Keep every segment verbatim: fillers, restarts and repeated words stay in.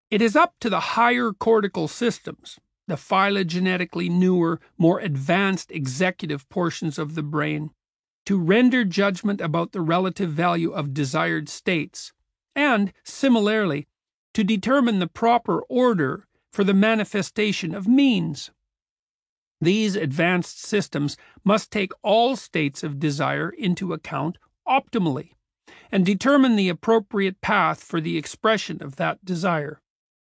It is up to the higher cortical systems, the phylogenetically newer, more advanced executive portions of the brain, to render judgment about the relative value of desired states, and, similarly, to determine the proper order for the manifestation of means. These advanced systems must take all states of desire into account optimally, and determine the appropriate path for the expression of that desire.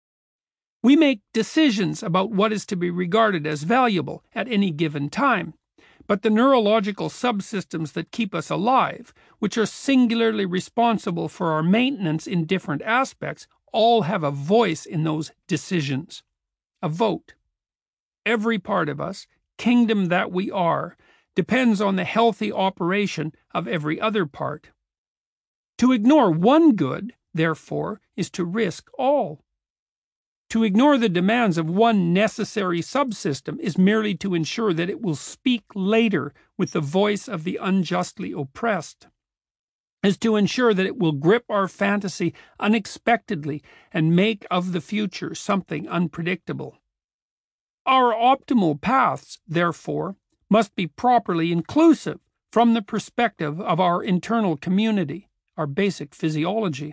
We make decisions about what is to be regarded as valuable at any given time, but the neurological subsystems that keep us alive, which are singularly responsible for our maintenance in different aspects, all have a voice in those decisions, a vote. Every part of us, kingdom that we are, depends on the healthy operation of every other part. To ignore one good, therefore, is to risk all. To ignore the demands of one necessary subsystem is merely to ensure that it will speak later with the voice of the unjustly oppressed, is to ensure that it will grip our fantasy unexpectedly and make of the future something unpredictable. Our optimal paths, therefore, must be properly inclusive from the perspective of our internal community, our basic physiology.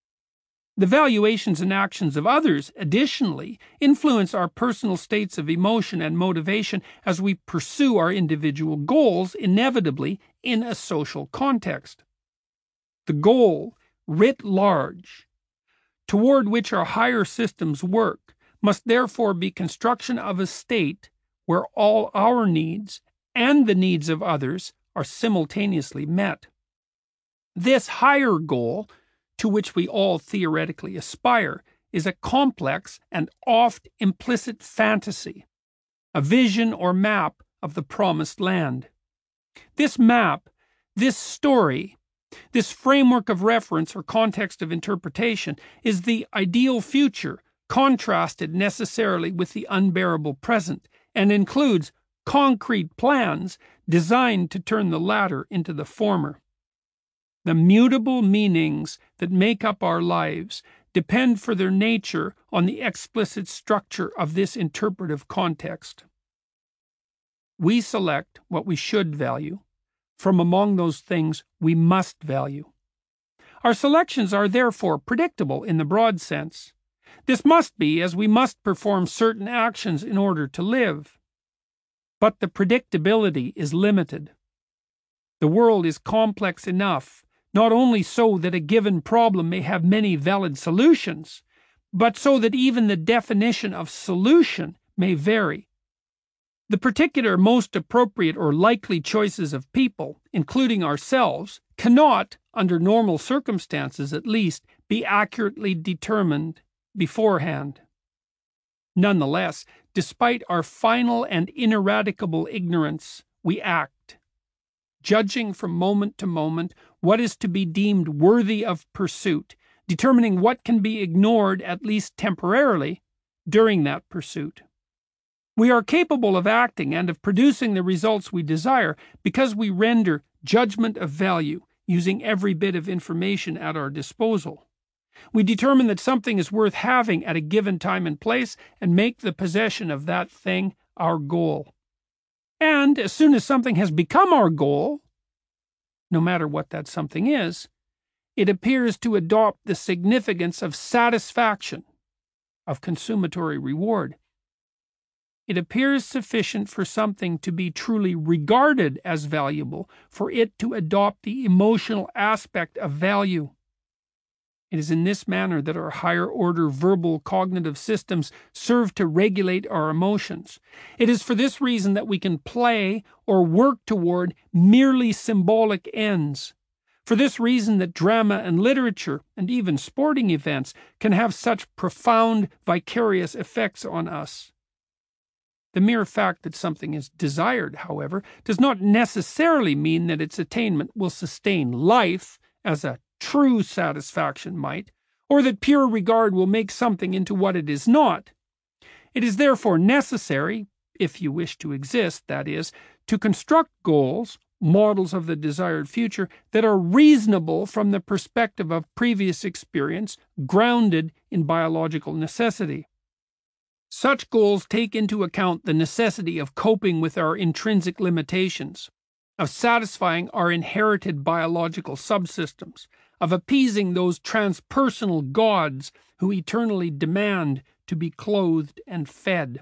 The valuations and actions of others, additionally, influence our personal states of emotion and motivation as we pursue our individual goals, inevitably in a social context. The goal, writ large, toward which our higher systems work, must therefore be construction of a state where all our needs and the needs of others are simultaneously met. This higher goal, to which we all theoretically aspire, is a complex and oft implicit fantasy, a vision or map of the promised land. This map, this story, this framework of reference or context of interpretation is the ideal future, contrasted necessarily with the unbearable present, and includes concrete plans designed to turn the latter into the former. The mutable meanings that make up our lives depend for their nature on the explicit structure of this interpretive context. We select what we should value from among those things we must value. Our selections are therefore predictable in the broad sense. This must be, as we must perform certain actions in order to live. But the predictability is limited. The world is complex enough, not only so that a given problem may have many valid solutions, but so that even the definition of solution may vary. The particular most appropriate or likely choices of people, including ourselves, cannot, under normal circumstances at least, be accurately determined beforehand. Nonetheless, despite our final and ineradicable ignorance, we act, judging from moment to moment what is to be deemed worthy of pursuit, determining what can be ignored, at least temporarily, during that pursuit. We are capable of acting and of producing the results we desire because we render judgment of value using every bit of information at our disposal. We determine that something is worth having at a given time and place and make the possession of that thing our goal. And as soon as something has become our goal, no matter what that something is, it appears to adopt the significance of satisfaction, of consummatory reward. It appears sufficient for something to be truly regarded as valuable for it to adopt the emotional aspect of value. It is in this manner that our higher order verbal cognitive systems serve to regulate our emotions. It is for this reason that we can play or work toward merely symbolic ends. For this reason that drama and literature and even sporting events can have such profound vicarious effects on us. The mere fact that something is desired, however, does not necessarily mean that its attainment will sustain life as a true satisfaction might, or that pure regard will make something into what it is not. It is therefore necessary, if you wish to exist, that is, to construct goals models of the desired future that are reasonable from the perspective of previous experience, grounded in biological necessity. Such goals take into account the necessity of coping with our intrinsic limitations, of satisfying our inherited biological subsystems, of appeasing those transpersonal gods who eternally demand to be clothed and fed.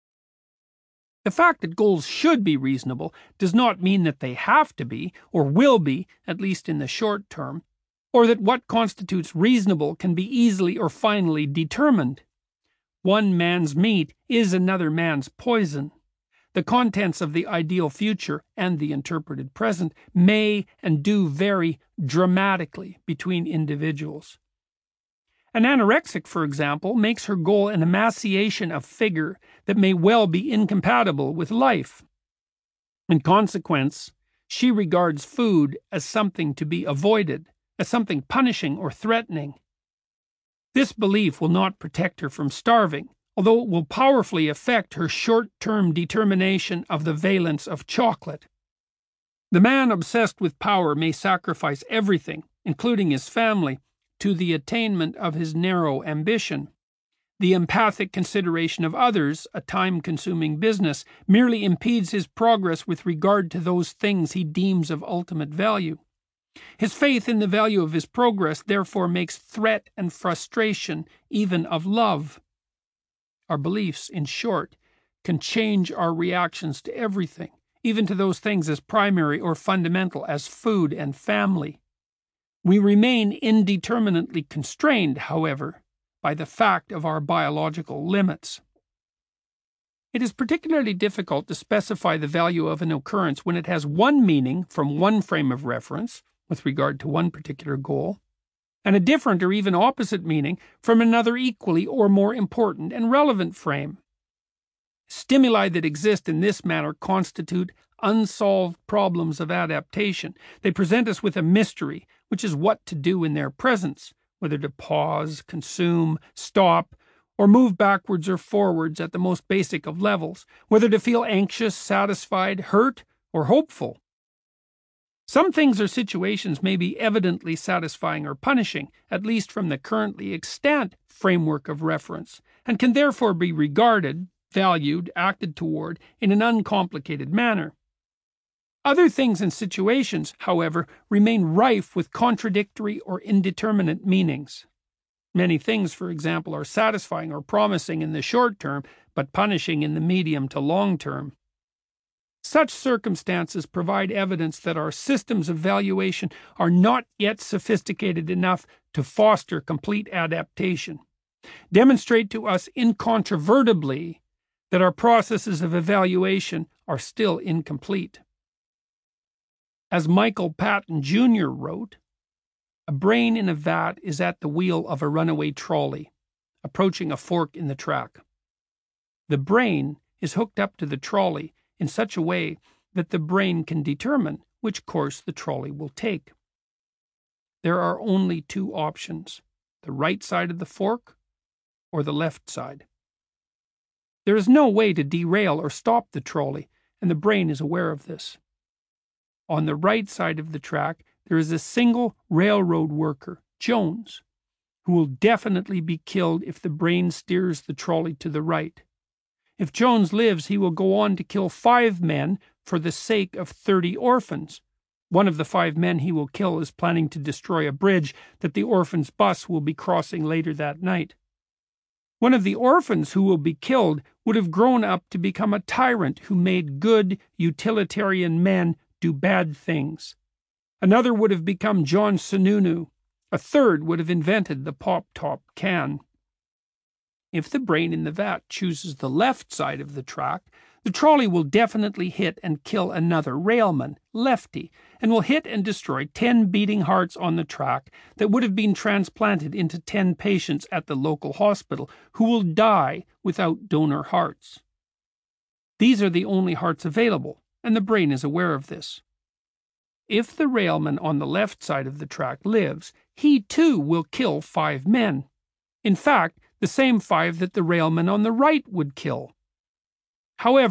The fact that goals should be reasonable does not mean that they have to be, or will be, at least in the short term, or that what constitutes reasonable can be easily or finally determined. One man's meat is another man's poison. The contents of the ideal future and the interpreted present may and do vary dramatically between individuals. An anorexic, for example, makes her goal an emaciation of figure that may well be incompatible with life. In consequence, she regards food as something to be avoided, as something punishing or threatening. This belief will not protect her from starving, although it will powerfully affect her short-term determination of the valence of chocolate. The man obsessed with power may sacrifice everything, including his family, to the attainment of his narrow ambition. The empathic consideration of others, a time-consuming business, merely impedes his progress with regard to those things he deems of ultimate value. His faith in the value of his progress therefore makes threat and frustration even of love. Our beliefs, in short, can change our reactions to everything, even to those things as primary or fundamental as food and family. We remain indeterminately constrained, however, by the fact of our biological limits. It is particularly difficult to specify the value of an occurrence when it has one meaning from one frame of reference, with regard to one particular goal, and a different or even opposite meaning from another equally or more important and relevant frame. Stimuli that exist in this manner constitute unsolved problems of adaptation. They present us with a mystery, which is what to do in their presence, whether to pause, consume, stop, or move backwards or forwards at the most basic of levels, whether to feel anxious, satisfied, hurt, or hopeful. Some things or situations may be evidently satisfying or punishing, at least from the currently extant framework of reference, and can therefore be regarded, valued, acted toward in an uncomplicated manner. Other things and situations, however, remain rife with contradictory or indeterminate meanings. Many things, for example, are satisfying or promising in the short term, but punishing in the medium to long term. Such circumstances provide evidence that our systems of valuation are not yet sophisticated enough to foster complete adaptation, demonstrate to us incontrovertibly that our processes of evaluation are still incomplete. As Michael Patton Junior wrote, "A brain in a vat is at the wheel of a runaway trolley, approaching a fork in the track. The brain is hooked up to the trolley in such a way that the brain can determine which course the trolley will take. There are only two options, the right side of the fork or the left side. There is no way to derail or stop the trolley, and the brain is aware of this. On the right side of the track, there is a single railroad worker, Jones, who will definitely be killed if the brain steers the trolley to the right. If Jones lives, he will go on to kill five men for the sake of thirty orphans. One of the five men he will kill is planning to destroy a bridge that the orphans' bus will be crossing later that night. One of the orphans who will be killed would have grown up to become a tyrant who made good, utilitarian men do bad things. Another would have become John Sununu. A third would have invented the pop-top can. If the brain in the vat chooses the left side of the track, the trolley will definitely hit and kill another railman, Lefty, and will hit and destroy ten beating hearts on the track that would have been transplanted into ten patients at the local hospital who will die without donor hearts. These are the only hearts available, and the brain is aware of this. If the railman on the left side of the track lives, he too will kill five men. In fact, the same five that the railman on the right would kill. However,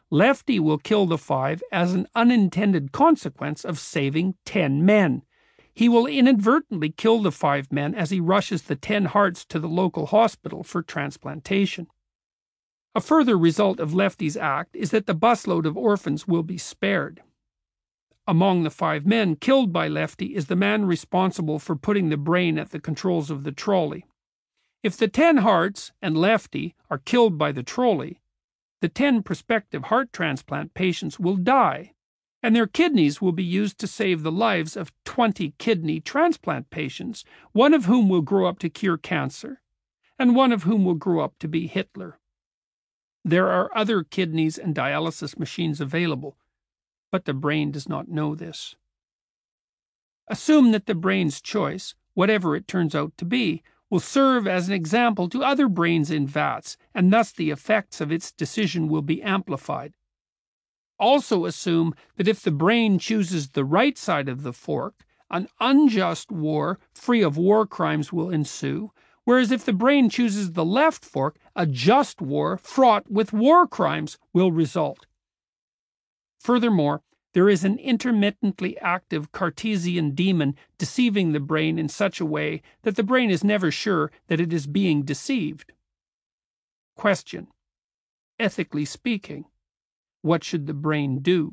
Lefty will kill the five as an unintended consequence of saving ten men. He will inadvertently kill the five men as he rushes the ten hearts to the local hospital for transplantation. A further result of Lefty's act is that the busload of orphans will be spared. Among the five men killed by Lefty is the man responsible for putting the brain at the controls of the trolley. If the ten hearts and Lefty are killed by the trolley, the ten prospective heart transplant patients will die, and their kidneys will be used to save the lives of twenty kidney transplant patients, one of whom will grow up to cure cancer, and one of whom will grow up to be Hitler. There are other kidneys and dialysis machines available, but the brain does not know this. Assume that the brain's choice, whatever it turns out to be, will serve as an example to other brains in vats, and thus the effects of its decision will be amplified. Also assume that if the brain chooses the right side of the fork, an unjust war free of war crimes will ensue, whereas if the brain chooses the left fork, a just war fraught with war crimes will result. Furthermore, there is an intermittently active Cartesian demon deceiving the brain in such a way that the brain is never sure that it is being deceived. Question: ethically speaking, what should the brain do?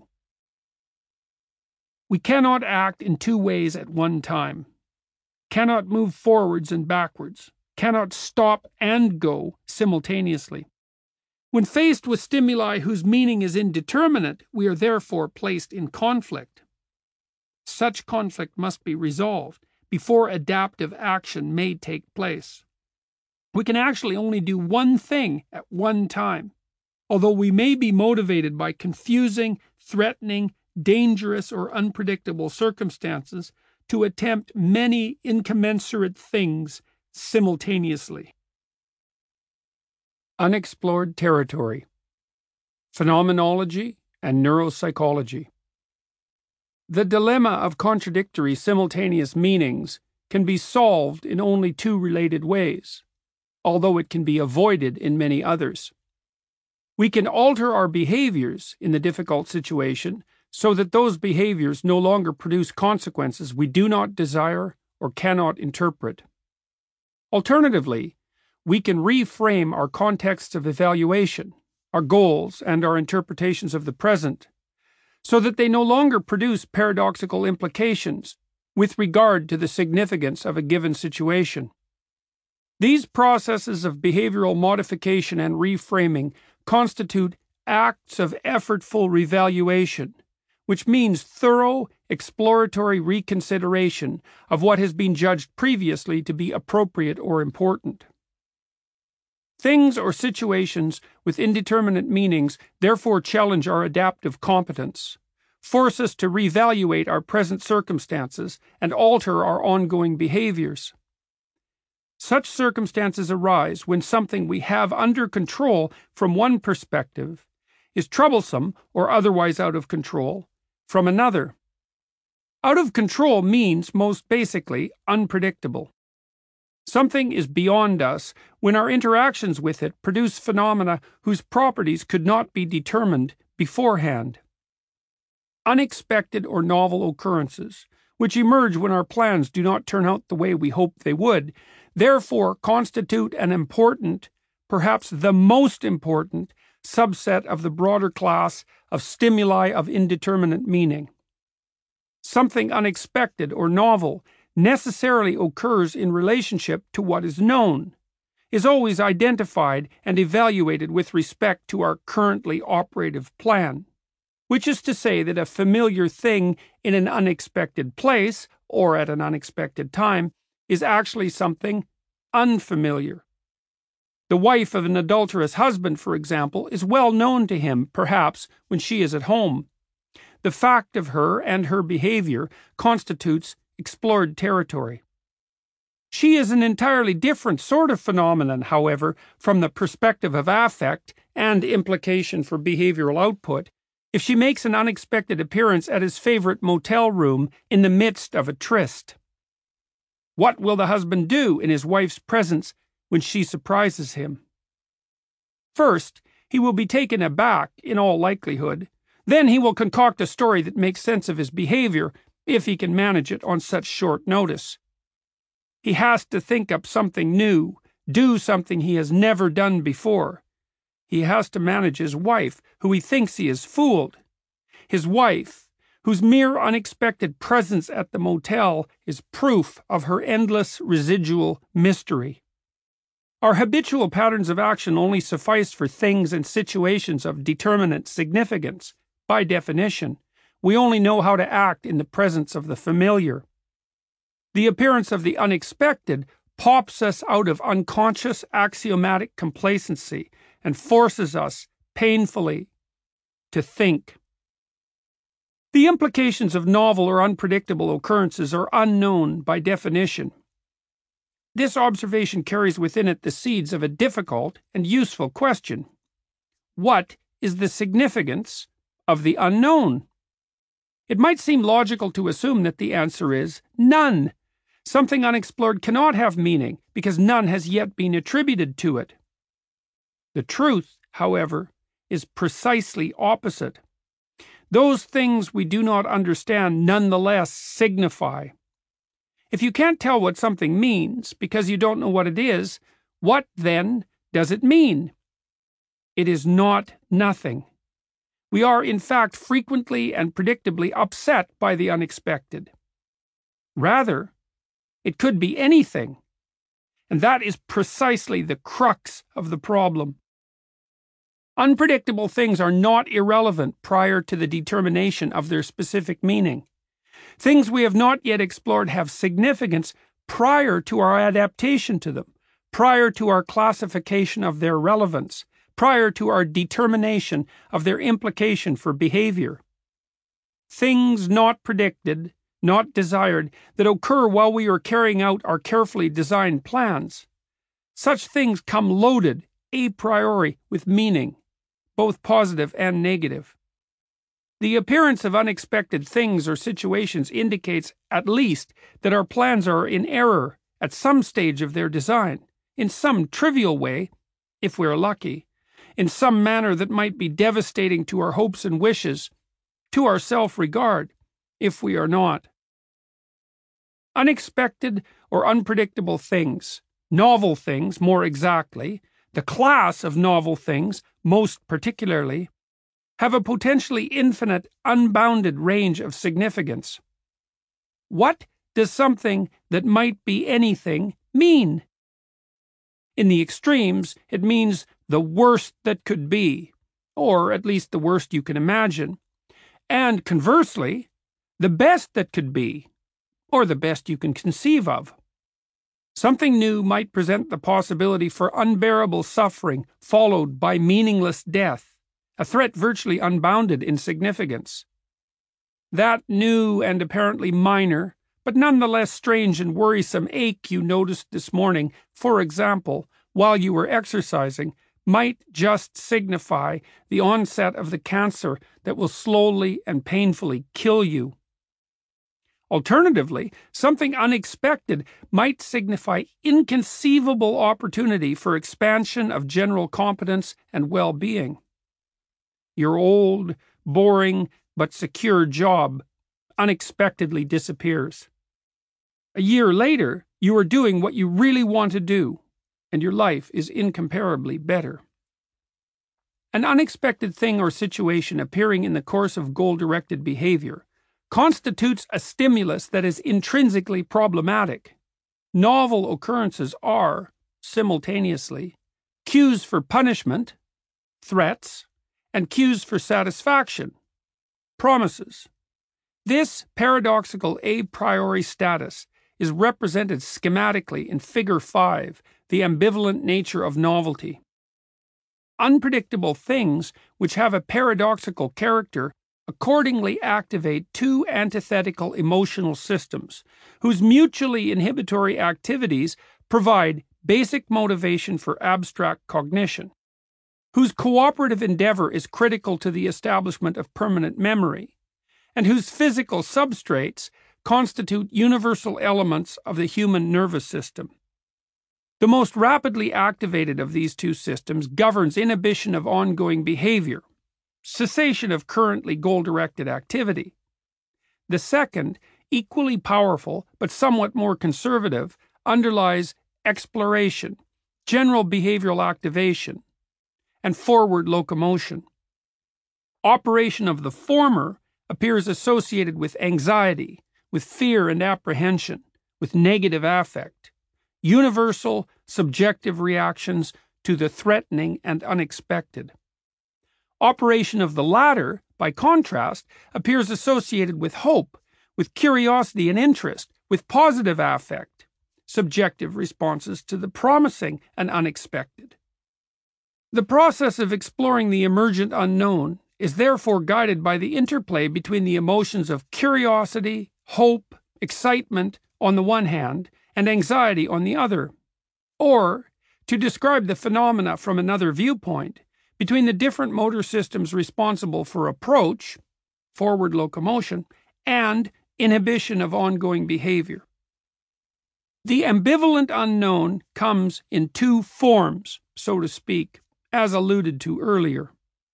We cannot act in two ways at one time, cannot move forwards and backwards, cannot stop and go simultaneously. When faced with stimuli whose meaning is indeterminate, we are therefore placed in conflict. Such conflict must be resolved before adaptive action may take place. We can actually only do one thing at one time, although we may be motivated by confusing, threatening, dangerous, or unpredictable circumstances to attempt many incommensurate things simultaneously. Unexplored territory: phenomenology and neuropsychology. The dilemma of contradictory simultaneous meanings can be solved in only two related ways, although it can be avoided in many others. We can alter our behaviors in the difficult situation so that those behaviors no longer produce consequences we do not desire or cannot interpret. Alternatively, we can reframe our contexts of evaluation, our goals, and our interpretations of the present, so that they no longer produce paradoxical implications with regard to the significance of a given situation. These processes of behavioral modification and reframing constitute acts of effortful revaluation, which means thorough, exploratory reconsideration of what has been judged previously to be appropriate or important. Things or situations with indeterminate meanings therefore challenge our adaptive competence, force us to reevaluate our present circumstances, and alter our ongoing behaviors. Such circumstances arise when something we have under control from one perspective is troublesome or otherwise out of control from another. Out of control means, most basically, unpredictable. Something is beyond us when our interactions with it produce phenomena whose properties could not be determined beforehand. Unexpected or novel occurrences, which emerge when our plans do not turn out the way we hoped they would, therefore constitute an important, perhaps the most important, subset of the broader class of stimuli of indeterminate meaning. Something unexpected or novel necessarily occurs in relationship to what is known, is always identified and evaluated with respect to our currently operative plan, which is to say that a familiar thing in an unexpected place or at an unexpected time is actually something unfamiliar. The wife of an adulterous husband, for example, is well known to him, perhaps, when she is at home. The fact of her and her behavior constitutes explored territory. She is an entirely different sort of phenomenon, however, from the perspective of affect and implication for behavioral output, if she makes an unexpected appearance at his favorite motel room in the midst of a tryst. What will the husband do in his wife's presence when she surprises him? First, He will be taken aback, in all likelihood. Then he will concoct a story that makes sense of his behavior, if he can manage it on such short notice. He has to think up something new, do something he has never done before. He has to manage his wife, who he thinks he has fooled. His wife, whose mere unexpected presence at the motel is proof of her endless residual mystery. Our habitual patterns of action only suffice for things and situations of determinate significance. By definition, we only know how to act in the presence of the familiar. The appearance of the unexpected pops us out of unconscious axiomatic complacency and forces us, painfully, to think. The implications of novel or unpredictable occurrences are unknown by definition. This observation carries within it the seeds of a difficult and useful question. What is the significance of the unknown? It might seem logical to assume that the answer is none. Something unexplored cannot have meaning because none has yet been attributed to it. The truth, however, is precisely opposite. Those things we do not understand nonetheless signify. If you can't tell what something means because you don't know what it is, what then does it mean? It is not nothing. We are, in fact, frequently and predictably upset by the unexpected. Rather, it could be anything, and that is precisely the crux of the problem. Unpredictable things are not irrelevant prior to the determination of their specific meaning. Things we have not yet explored have significance prior to our adaptation to them, prior to our classification of their relevance, prior to our determination of their implication for behavior. Things not predicted, not desired, that occur while we are carrying out our carefully designed plans. Such things come loaded, a priori, with meaning, both positive and negative. The appearance of unexpected things or situations indicates, at least, that our plans are in error at some stage of their design, in some trivial way, if we are lucky, in some manner that might be devastating to our hopes and wishes, to our self-regard, if we are not. Unexpected or unpredictable things, novel things more exactly, the class of novel things most particularly, have a potentially infinite, unbounded range of significance. What does something that might be anything mean? In the extremes, it means the worst that could be, or at least the worst you can imagine, and conversely, the best that could be, or the best you can conceive of. Something new might present the possibility for unbearable suffering followed by meaningless death, a threat virtually unbounded in significance. That new and apparently minor, but nonetheless strange and worrisome ache you noticed this morning, for example, while you were exercising, might just signify the onset of the cancer that will slowly and painfully kill you. Alternatively, something unexpected might signify inconceivable opportunity for expansion of general competence and well-being. Your old, boring, but secure job unexpectedly disappears. A year later, you are doing what you really want to do, and your life is incomparably better. An unexpected thing or situation appearing in the course of goal-directed behavior constitutes a stimulus that is intrinsically problematic. Novel occurrences are, simultaneously, cues for punishment, threats, and cues for satisfaction, promises. This paradoxical a priori status is represented schematically in Figure five, the ambivalent nature of novelty. Unpredictable things which have a paradoxical character accordingly activate two antithetical emotional systems, whose mutually inhibitory activities provide basic motivation for abstract cognition, whose cooperative endeavor is critical to the establishment of permanent memory, and whose physical substrates constitute universal elements of the human nervous system. The most rapidly activated of these two systems governs inhibition of ongoing behavior, cessation of currently goal-directed activity. The second, equally powerful but somewhat more conservative, underlies exploration, general behavioral activation, and forward locomotion. Operation of the former appears associated with anxiety, with fear and apprehension, with negative affect, universal subjective reactions to the threatening and unexpected. Operation of the latter, by contrast, appears associated with hope, with curiosity and interest, with positive affect, subjective responses to the promising and unexpected. The process of exploring the emergent unknown is therefore guided by the interplay between the emotions of curiosity, hope, excitement on the one hand, and anxiety on the other. Or, to describe the phenomena from another viewpoint, between the different motor systems responsible for approach, forward locomotion, and inhibition of ongoing behavior. The ambivalent unknown comes in two forms, so to speak, as alluded to earlier.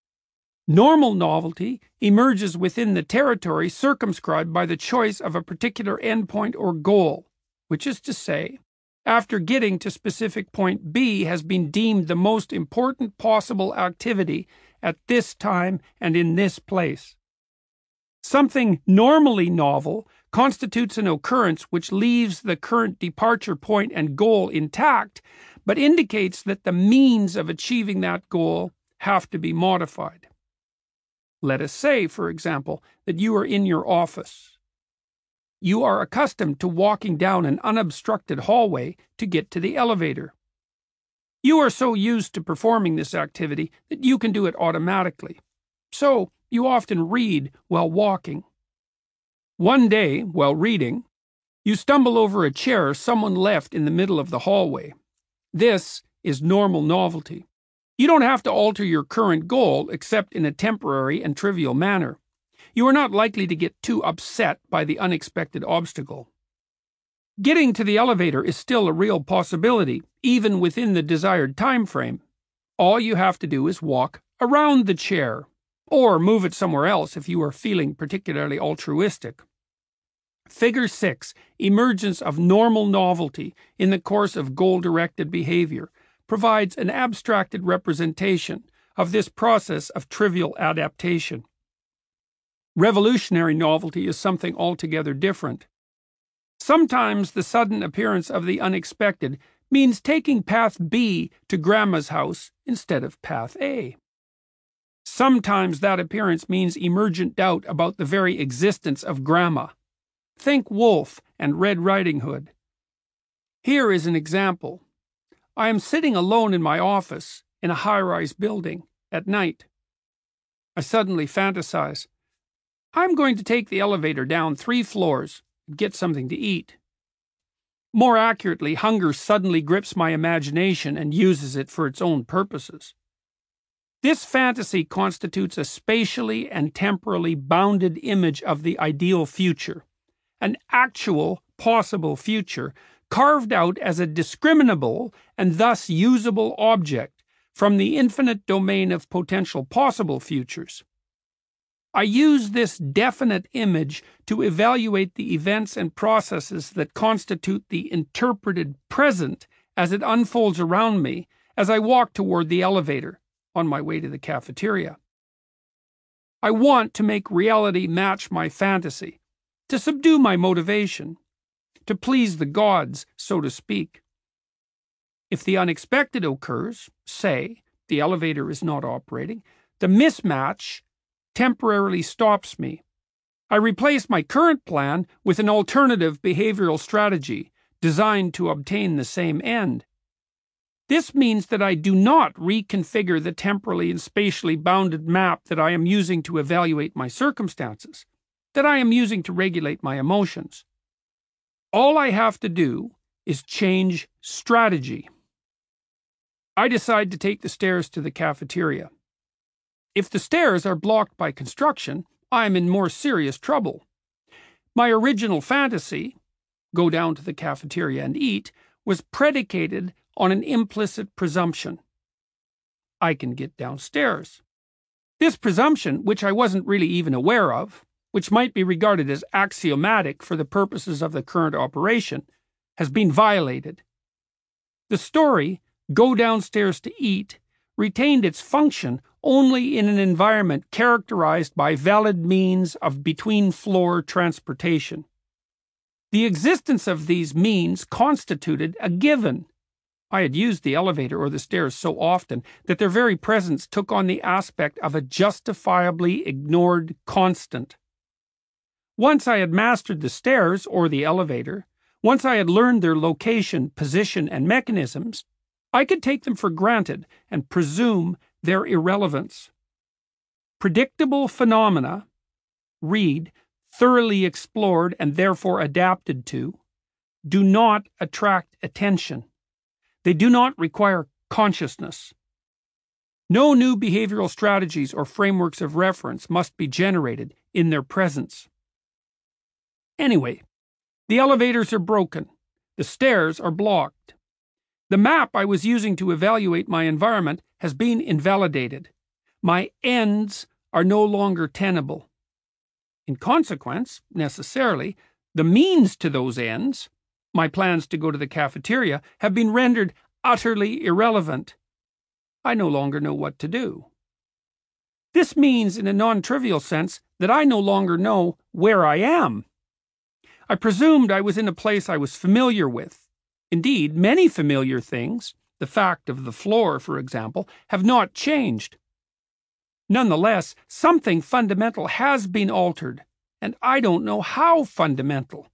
Normal novelty emerges within the territory circumscribed by the choice of a particular endpoint or goal, which is to say, after getting to specific point B has been deemed the most important possible activity at this time and in this place. Something normally novel constitutes an occurrence which leaves the current departure point and goal intact, but indicates that the means of achieving that goal have to be modified. Let us say, for example, that you are in your office. You are accustomed to walking down an unobstructed hallway to get to the elevator. You are so used to performing this activity that you can do it automatically. So, you often read while walking. One day, while reading, you stumble over a chair someone left in the middle of the hallway. This is normal novelty. You don't have to alter your current goal except in a temporary and trivial manner. You are not likely to get too upset by the unexpected obstacle. Getting to the elevator is still a real possibility, even within the desired time frame. All you have to do is walk around the chair, or move it somewhere else if you are feeling particularly altruistic. Figure six, emergence of normal novelty in the course of goal-directed behavior, provides an abstracted representation of this process of trivial adaptation. Revolutionary novelty is something altogether different. Sometimes the sudden appearance of the unexpected means taking path B to Grandma's house instead of path A. Sometimes that appearance means emergent doubt about the very existence of Grandma. Think Wolf and Red Riding Hood. Here is an example. I am sitting alone in my office in a high-rise building at night. I suddenly fantasize. I'm going to take the elevator down three floors and get something to eat. More accurately, hunger suddenly grips my imagination and uses it for its own purposes. This fantasy constitutes a spatially and temporally bounded image of the ideal future, an actual, possible future carved out as a discriminable and thus usable object from the infinite domain of potential possible futures. I use this definite image to evaluate the events and processes that constitute the interpreted present as it unfolds around me as I walk toward the elevator on my way to the cafeteria. I want to make reality match my fantasy, to subdue my motivation, to please the gods, so to speak. If the unexpected occurs, say, the elevator is not operating, the mismatch temporarily stops me. I replace my current plan with an alternative behavioral strategy designed to obtain the same end. This means that I do not reconfigure the temporally and spatially bounded map that I am using to evaluate my circumstances, that I am using to regulate my emotions. All I have to do is change strategy. I decide to take the stairs to the cafeteria. If the stairs are blocked by construction, I am in more serious trouble. My original fantasy, go down to the cafeteria and eat, was predicated on an implicit presumption. I can get downstairs. This presumption, which I wasn't really even aware of, which might be regarded as axiomatic for the purposes of the current operation, has been violated. The story, "Go downstairs to eat," retained its function only in an environment characterized by valid means of between-floor transportation. The existence of these means constituted a given. I had used the elevator or the stairs so often that their very presence took on the aspect of a justifiably ignored constant. Once I had mastered the stairs or the elevator, once I had learned their location, position, and mechanisms, I could take them for granted and presume their irrelevance. Predictable phenomena, read, thoroughly explored and therefore adapted to, do not attract attention. They do not require consciousness. No new behavioral strategies or frameworks of reference must be generated in their presence. Anyway, the elevators are broken. The stairs are blocked. The map I was using to evaluate my environment has been invalidated. My ends are no longer tenable. In consequence, necessarily, the means to those ends, my plans to go to the cafeteria, have been rendered utterly irrelevant. I no longer know what to do. This means, in a non-trivial sense, that I no longer know where I am. I presumed I was in a place I was familiar with. Indeed, many familiar things, the fact of the floor, for example, have not changed. Nonetheless, something fundamental has been altered, and I don't know how fundamental.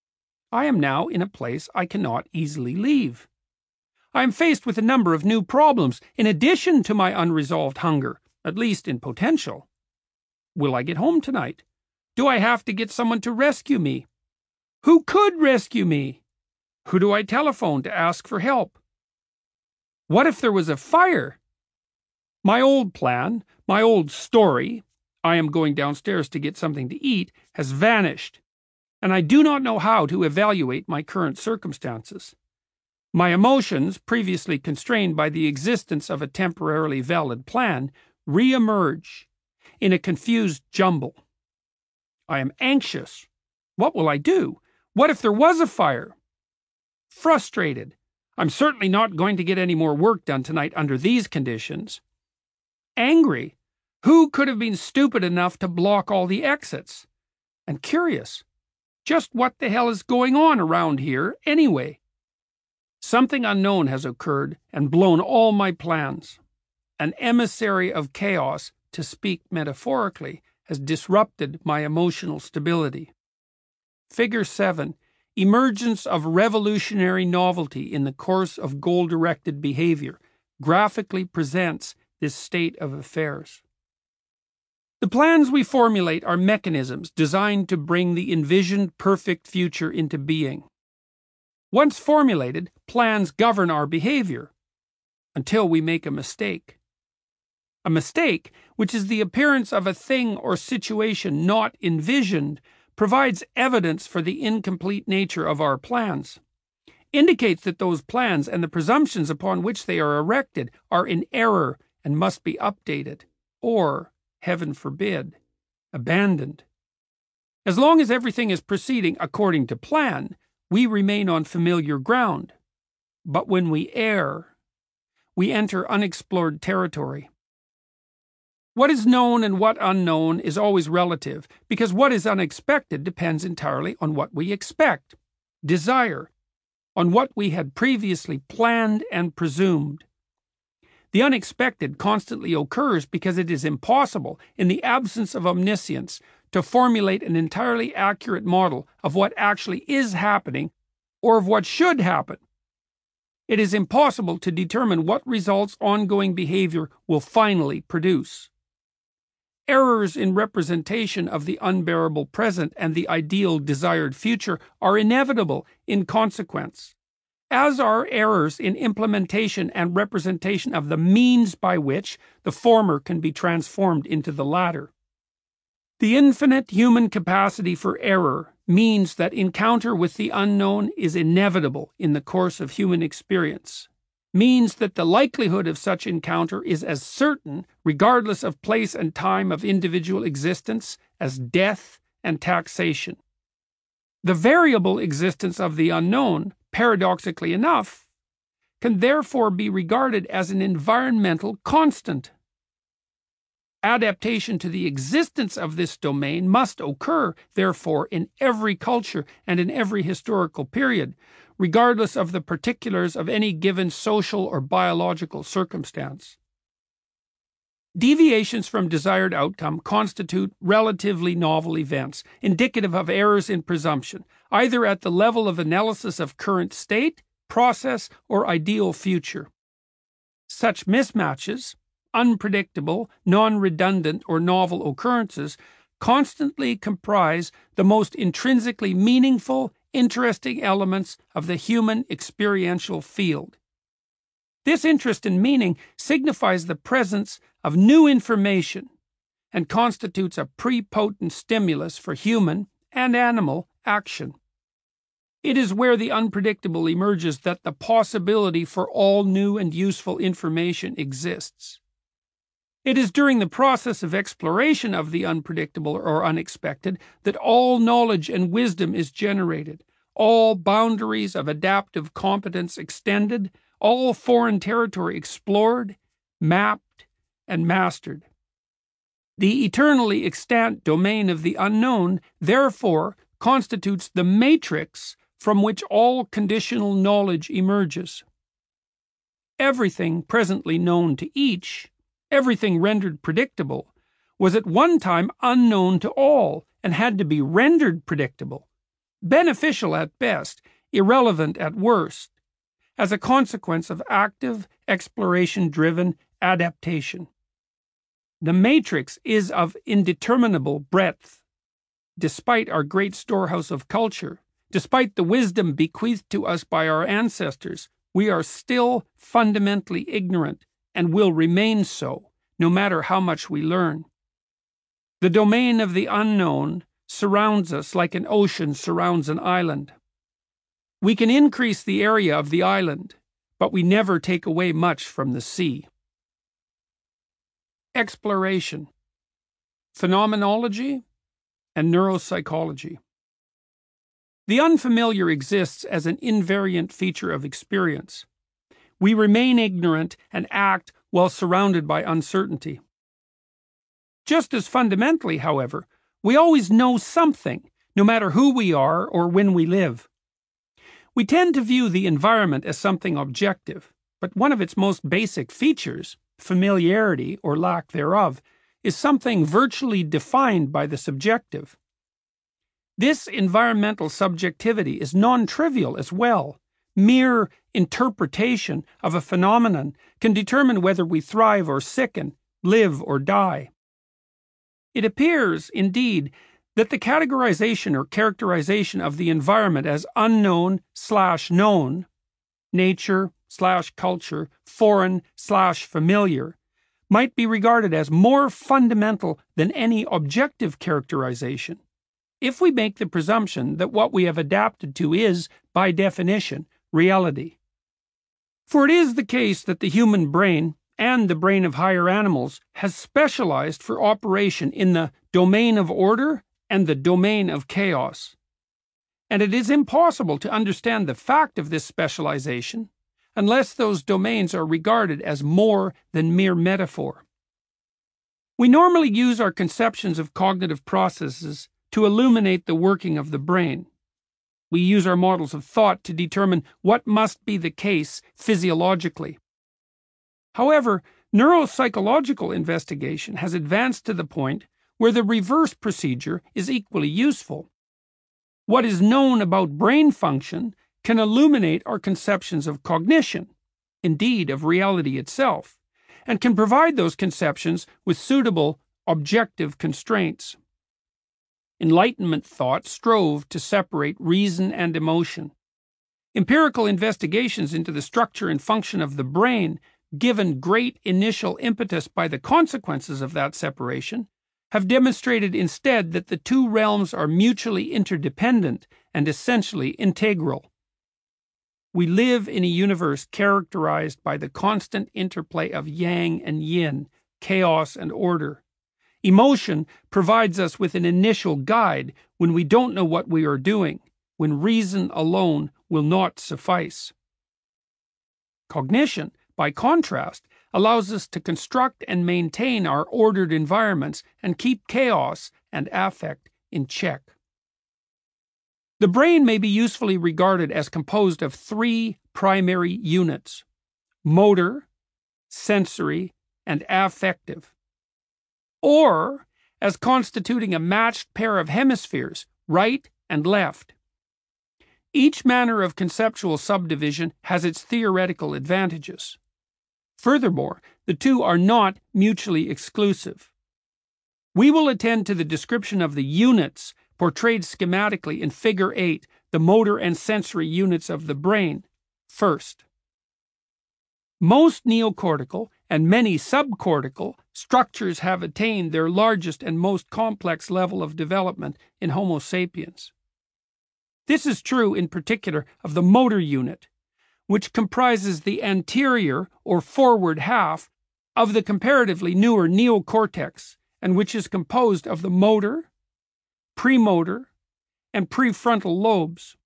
I am now in a place I cannot easily leave. I am faced with a number of new problems, in addition to my unresolved hunger, at least in potential. Will I get home tonight? Do I have to get someone to rescue me? Who could rescue me? Who do I telephone to ask for help? What if there was a fire? My old plan, my old story, I am going downstairs to get something to eat, has vanished, and I do not know how to evaluate my current circumstances. My emotions, previously constrained by the existence of a temporarily valid plan, re-emerge in a confused jumble. I am anxious. What will I do? What if there was a fire? Frustrated. I'm certainly not going to get any more work done tonight under these conditions. Angry. Who could have been stupid enough to block all the exits? And curious. Just what the hell is going on around here, anyway? Something unknown has occurred and blown all my plans. An emissary of chaos, to speak metaphorically, has disrupted my emotional stability. Figure seven. Emergence of revolutionary novelty in the course of goal-directed behavior graphically presents this state of affairs. The plans we formulate are mechanisms designed to bring the envisioned perfect future into being. Once formulated, plans govern our behavior until we make a mistake. A mistake, which is the appearance of a thing or situation not envisioned, provides evidence for the incomplete nature of our plans, indicates that those plans and the presumptions upon which they are erected are in error and must be updated, or, heaven forbid, abandoned. As long as everything is proceeding according to plan, we remain on familiar ground. But when we err, we enter unexplored territory. What is known and what unknown is always relative, because what is unexpected depends entirely on what we expect, desire, on what we had previously planned and presumed. The unexpected constantly occurs because it is impossible, in the absence of omniscience, to formulate an entirely accurate model of what actually is happening or of what should happen. It is impossible to determine what results ongoing behavior will finally produce. Errors in representation of the unbearable present and the ideal desired future are inevitable in consequence, as are errors in implementation and representation of the means by which the former can be transformed into the latter. The infinite human capacity for error means that encounter with the unknown is inevitable in the course of human experience, means that the likelihood of such encounter is as certain, regardless of place and time of individual existence, as death and taxation. The variable existence of the unknown, paradoxically enough, can therefore be regarded as an environmental constant. Adaptation to the existence of this domain must occur, therefore, in every culture and in every historical period, regardless of the particulars of any given social or biological circumstance. Deviations from desired outcome constitute relatively novel events, indicative of errors in presumption, either at the level of analysis of current state, process, or ideal future. Such mismatches, unpredictable, non-redundant, or novel occurrences, constantly comprise the most intrinsically meaningful, interesting elements of the human experiential field. This interest and meaning signifies the presence of new information and constitutes a prepotent stimulus for human and animal action. It is where the unpredictable emerges that the possibility for all new and useful information exists. It is during the process of exploration of the unpredictable or unexpected that all knowledge and wisdom is generated, all boundaries of adaptive competence extended, all foreign territory explored, mapped, and mastered. The eternally extant domain of the unknown, therefore, constitutes the matrix from which all conditional knowledge emerges. Everything presently known to each, everything rendered predictable, was at one time unknown to all and had to be rendered predictable, beneficial at best, irrelevant at worst, as a consequence of active, exploration-driven adaptation. The matrix is of indeterminable breadth. Despite our great storehouse of culture, despite the wisdom bequeathed to us by our ancestors, we are still fundamentally ignorant and will remain so, no matter how much we learn. The domain of the unknown surrounds us like an ocean surrounds an island. We can increase the area of the island, but we never take away much from the sea. Exploration, phenomenology, and neuropsychology. The unfamiliar exists as an invariant feature of experience. We remain ignorant and act while surrounded by uncertainty. Just as fundamentally, however, we always know something, no matter who we are or when we live. We tend to view the environment as something objective, but one of its most basic features, familiarity or lack thereof, is something virtually defined by the subjective. This environmental subjectivity is non-trivial as well. Mere interpretation of a phenomenon can determine whether we thrive or sicken, live or die. It appears, indeed, that the categorization or characterization of the environment as unknown slash known, nature slash culture, foreign slash familiar, might be regarded as more fundamental than any objective characterization, if we make the presumption that what we have adapted to is, by definition, reality. For it is the case that the human brain, and the brain of higher animals, has specialized for operation in the domain of order and the domain of chaos. And it is impossible to understand the fact of this specialization unless those domains are regarded as more than mere metaphor. We normally use our conceptions of cognitive processes to illuminate the working of the brain. We use our models of thought to determine what must be the case physiologically. However, neuropsychological investigation has advanced to the point where the reverse procedure is equally useful. What is known about brain function can illuminate our conceptions of cognition, indeed of reality itself, and can provide those conceptions with suitable objective constraints. Enlightenment thought strove to separate reason and emotion. Empirical investigations into the structure and function of the brain, given great initial impetus by the consequences of that separation, have demonstrated instead that the two realms are mutually interdependent and essentially integral. We live in a universe characterized by the constant interplay of yang and yin, chaos and order. Emotion provides us with an initial guide when we don't know what we are doing, when reason alone will not suffice. Cognition, by contrast, allows us to construct and maintain our ordered environments and keep chaos and affect in check. The brain may be usefully regarded as composed of three primary units: motor, sensory, and affective, or as constituting a matched pair of hemispheres, right and left. Each manner of conceptual subdivision has its theoretical advantages. Furthermore, the two are not mutually exclusive. We will attend to the description of the units portrayed schematically in Figure eight, the motor and sensory units of the brain, first. Most neocortical and many subcortical structures have attained their largest and most complex level of development in Homo sapiens. This is true in particular of the motor unit, which comprises the anterior or forward half of the comparatively newer neocortex, and which is composed of the motor, premotor, and prefrontal lobes.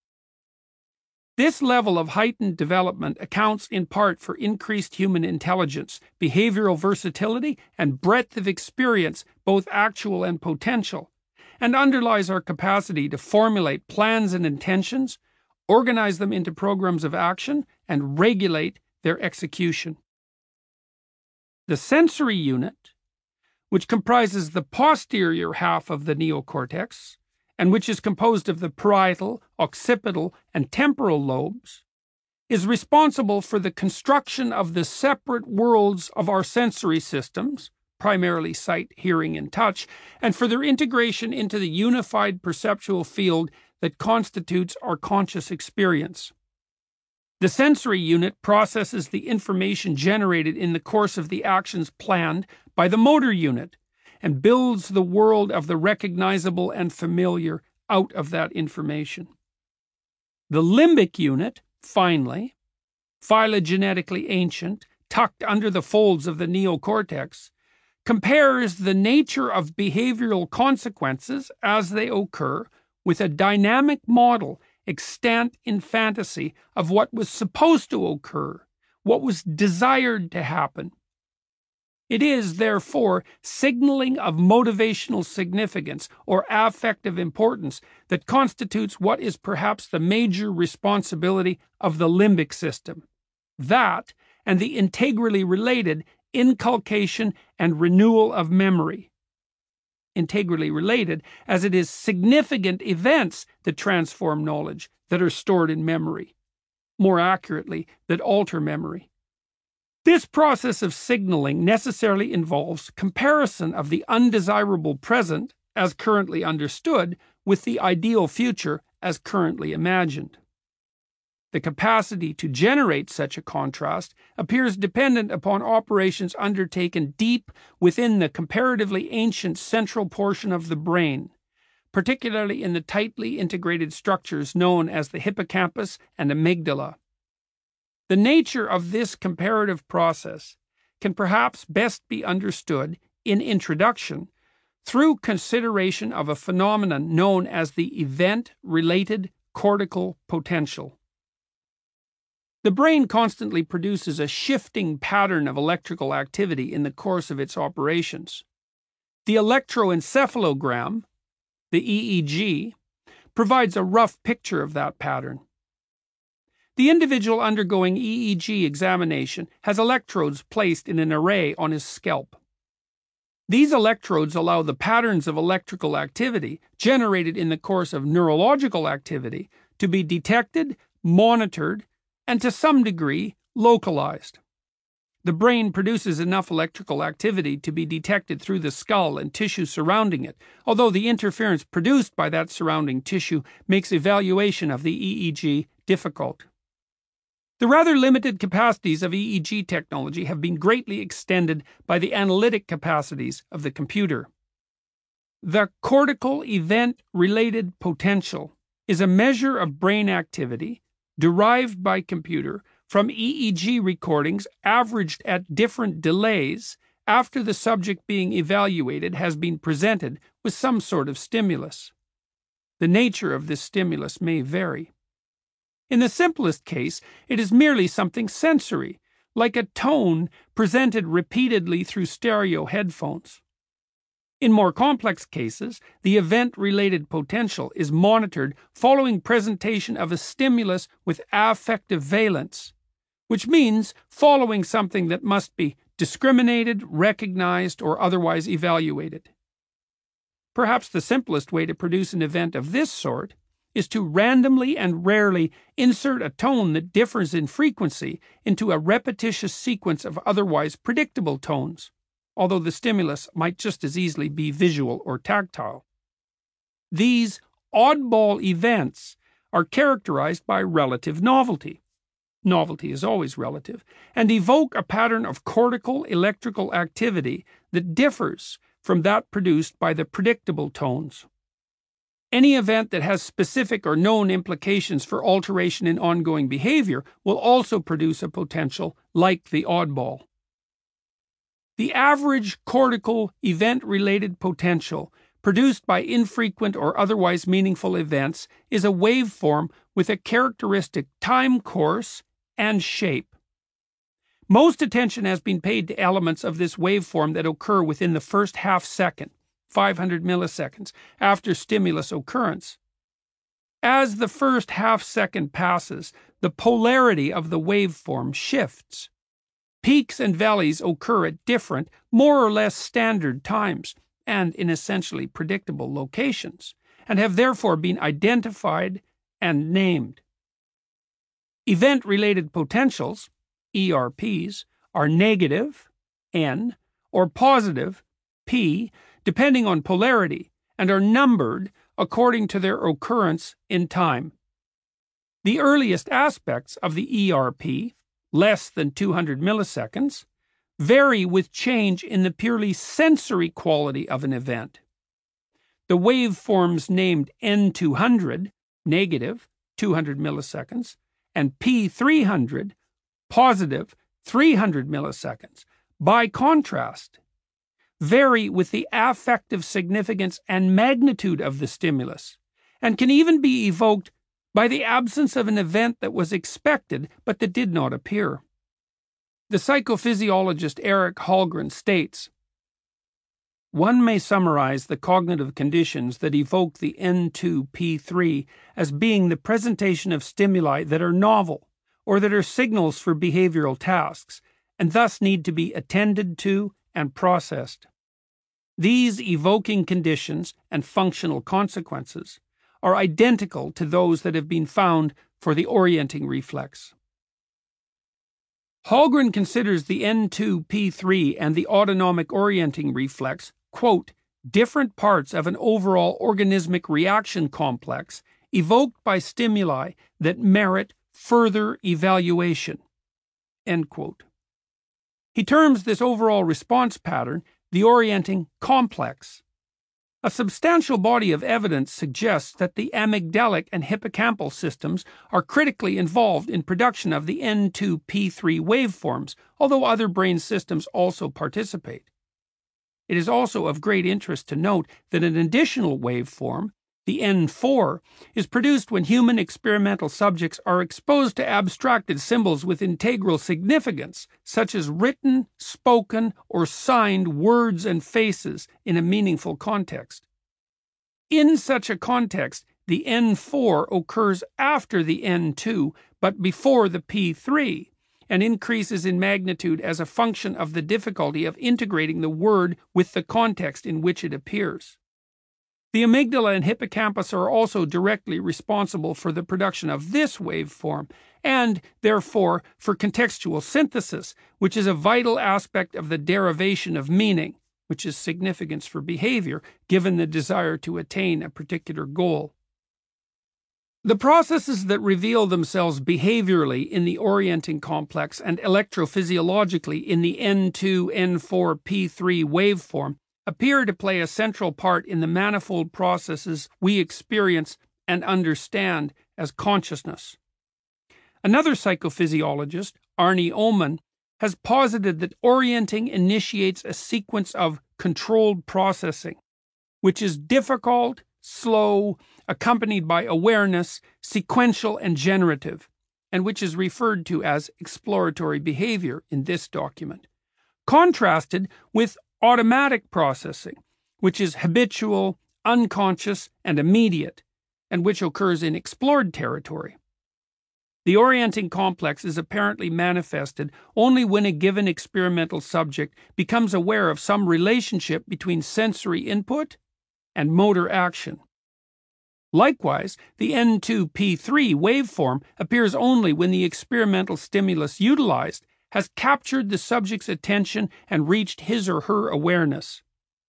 This level of heightened development accounts in part for increased human intelligence, behavioral versatility, and breadth of experience, both actual and potential, and underlies our capacity to formulate plans and intentions, organize them into programs of action, and regulate their execution. The sensory unit, which comprises the posterior half of the neocortex, and which is composed of the parietal, occipital, and temporal lobes, is responsible for the construction of the separate worlds of our sensory systems, primarily sight, hearing, and touch, and for their integration into the unified perceptual field that constitutes our conscious experience. The sensory unit processes the information generated in the course of the actions planned by the motor unit and builds the world of the recognizable and familiar out of that information. The limbic unit, finally, phylogenetically ancient, tucked under the folds of the neocortex, compares the nature of behavioral consequences as they occur with a dynamic model extant in fantasy of what was supposed to occur, what was desired to happen. It is, therefore, signaling of motivational significance or affective importance that constitutes what is perhaps the major responsibility of the limbic system. That, and the integrally related inculcation and renewal of memory. Integrally related, as it is significant events that transform knowledge, that are stored in memory. More accurately, that alter memory. This process of signaling necessarily involves comparison of the undesirable present, as currently understood, with the ideal future, as currently imagined. The capacity to generate such a contrast appears dependent upon operations undertaken deep within the comparatively ancient central portion of the brain, particularly in the tightly integrated structures known as the hippocampus and amygdala. The nature of this comparative process can perhaps best be understood, in introduction, through consideration of a phenomenon known as the event-related cortical potential. The brain constantly produces a shifting pattern of electrical activity in the course of its operations. The electroencephalogram, the E E G, provides a rough picture of that pattern. The individual undergoing E E G examination has electrodes placed in an array on his scalp. These electrodes allow the patterns of electrical activity generated in the course of neurological activity to be detected, monitored, and to some degree localized. The brain produces enough electrical activity to be detected through the skull and tissue surrounding it, although the interference produced by that surrounding tissue makes evaluation of the E E G difficult. The rather limited capacities of E E G technology have been greatly extended by the analytic capacities of the computer. The cortical event-related potential is a measure of brain activity derived by computer from E E G recordings averaged at different delays after the subject being evaluated has been presented with some sort of stimulus. The nature of this stimulus may vary. In the simplest case, it is merely something sensory, like a tone presented repeatedly through stereo headphones. In more complex cases, the event-related potential is monitored following presentation of a stimulus with affective valence, which means following something that must be discriminated, recognized, or otherwise evaluated. Perhaps the simplest way to produce an event of this sort is to randomly and rarely insert a tone that differs in frequency into a repetitious sequence of otherwise predictable tones, although the stimulus might just as easily be visual or tactile. These oddball events are characterized by relative novelty. Novelty is always relative, and evoke a pattern of cortical electrical activity that differs from that produced by the predictable tones. Any event that has specific or known implications for alteration in ongoing behavior will also produce a potential like the oddball. The average cortical event-related potential produced by infrequent or otherwise meaningful events is a waveform with a characteristic time course and shape. Most attention has been paid to elements of this waveform that occur within the first half second, five hundred milliseconds, after stimulus occurrence. As the first half second passes, the polarity of the waveform shifts. Peaks and valleys occur at different, more or less standard times, and in essentially predictable locations, and have therefore been identified and named. Event-related potentials, E R Ps, are negative, N, or positive, P, depending on polarity, and are numbered according to their occurrence in time. The earliest aspects of the E R P, less than two hundred milliseconds, vary with change in the purely sensory quality of an event. The waveforms named N two hundred, negative, two hundred milliseconds, and P three hundred, positive, three hundred milliseconds, by contrast, vary with the affective significance and magnitude of the stimulus, and can even be evoked by the absence of an event that was expected but that did not appear. The psychophysiologist Eric Hallgren states, "One may summarize the cognitive conditions that evoke the N two P three as being the presentation of stimuli that are novel, or that are signals for behavioral tasks, and thus need to be attended to and processed. These evoking conditions and functional consequences are identical to those that have been found for the orienting reflex." Hallgren considers the N two P three and the autonomic orienting reflex, quote, different parts of an overall organismic reaction complex evoked by stimuli that merit further evaluation, end quote. He terms this overall response pattern the orienting complex. A substantial body of evidence suggests that the amygdalic and hippocampal systems are critically involved in production of the N two P three waveforms, although other brain systems also participate. It is also of great interest to note that an additional waveform, the N four, is produced when human experimental subjects are exposed to abstracted symbols with integral significance, such as written, spoken, or signed words and faces in a meaningful context. In such a context, the N four occurs after the N two, but before the P three, and increases in magnitude as a function of the difficulty of integrating the word with the context in which it appears. The amygdala and hippocampus are also directly responsible for the production of this waveform, and, therefore, for contextual synthesis, which is a vital aspect of the derivation of meaning, which is significance for behavior, given the desire to attain a particular goal. The processes that reveal themselves behaviorally in the orienting complex and electrophysiologically in the N two N four P three waveform appear to play a central part in the manifold processes we experience and understand as consciousness. Another psychophysiologist, Arnie Ullman, has posited that orienting initiates a sequence of controlled processing, which is difficult, slow, accompanied by awareness, sequential, and generative, and which is referred to as exploratory behavior in this document, contrasted with automatic processing, which is habitual, unconscious, and immediate, and which occurs in explored territory. The orienting complex is apparently manifested only when a given experimental subject becomes aware of some relationship between sensory input and motor action. Likewise, the N two P three waveform appears only when the experimental stimulus utilized has captured the subject's attention and reached his or her awareness.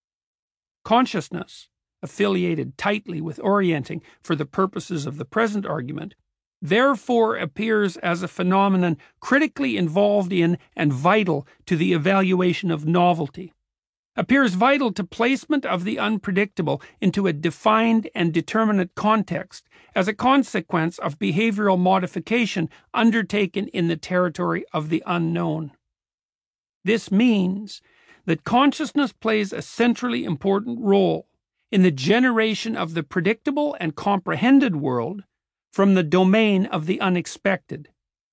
Consciousness, affiliated tightly with orienting for the purposes of the present argument, therefore appears as a phenomenon critically involved in and vital to the evaluation of novelty, appears vital to placement of the unpredictable into a defined and determinate context as a consequence of behavioral modification undertaken in the territory of the unknown. This means that consciousness plays a centrally important role in the generation of the predictable and comprehended world from the domain of the unexpected.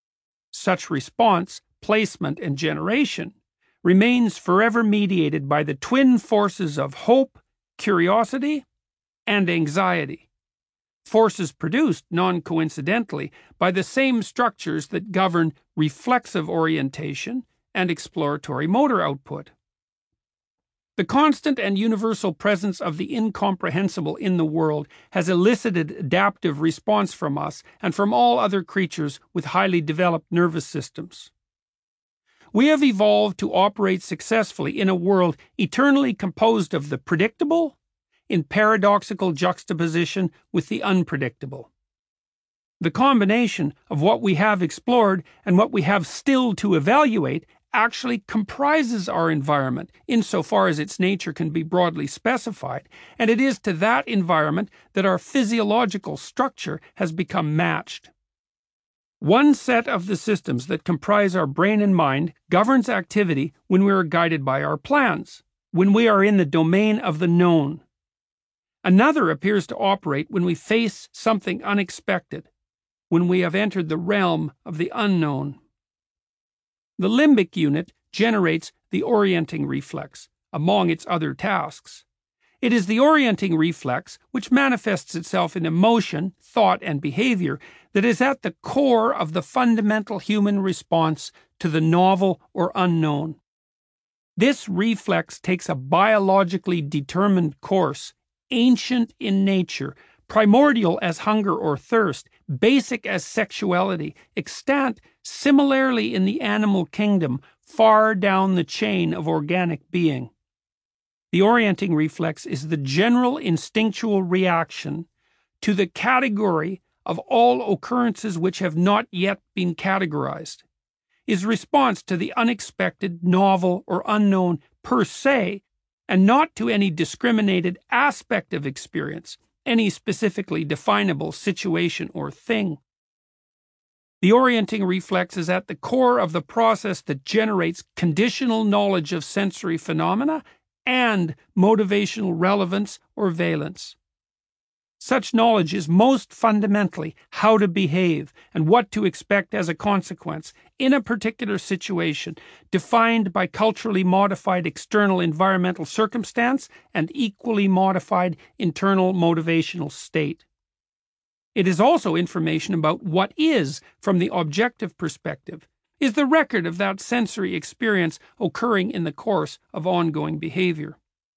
Such response, placement, and generation remains forever mediated by the twin forces of hope, curiosity, and anxiety, forces produced non-coincidentally by the same structures that govern reflexive orientation and exploratory motor output. The constant and universal presence of the incomprehensible in the world has elicited adaptive response from us and from all other creatures with highly developed nervous systems. We have evolved to operate successfully in a world eternally composed of the predictable, in paradoxical juxtaposition with the unpredictable. The combination of what we have explored and what we have still to evaluate actually comprises our environment insofar as its nature can be broadly specified, and it is to that environment that our physiological structure has become matched. One set of the systems that comprise our brain and mind governs activity when we are guided by our plans, when we are in the domain of the known. Another appears to operate when we face something unexpected, when we have entered the realm of the unknown. The limbic unit generates the orienting reflex, among its other tasks. It is the orienting reflex, which manifests itself in emotion, thought, and behavior, that is at the core of the fundamental human response to the novel or unknown. This reflex takes a biologically determined course, ancient in nature, primordial as hunger or thirst, basic as sexuality, extant similarly in the animal kingdom, far down the chain of organic being. The orienting reflex is the general instinctual reaction to the category of all occurrences which have not yet been categorized, is response to the unexpected, novel, or unknown per se, and not to any discriminated aspect of experience, any specifically definable situation or thing. The orienting reflex is at the core of the process that generates conditional knowledge of sensory phenomena and motivational relevance or valence. Such knowledge is most fundamentally how to behave and what to expect as a consequence in a particular situation, defined by culturally modified external environmental circumstance and equally modified internal motivational state. It is also information about what is, from the objective perspective, is the record of that sensory experience occurring in the course of ongoing behavior.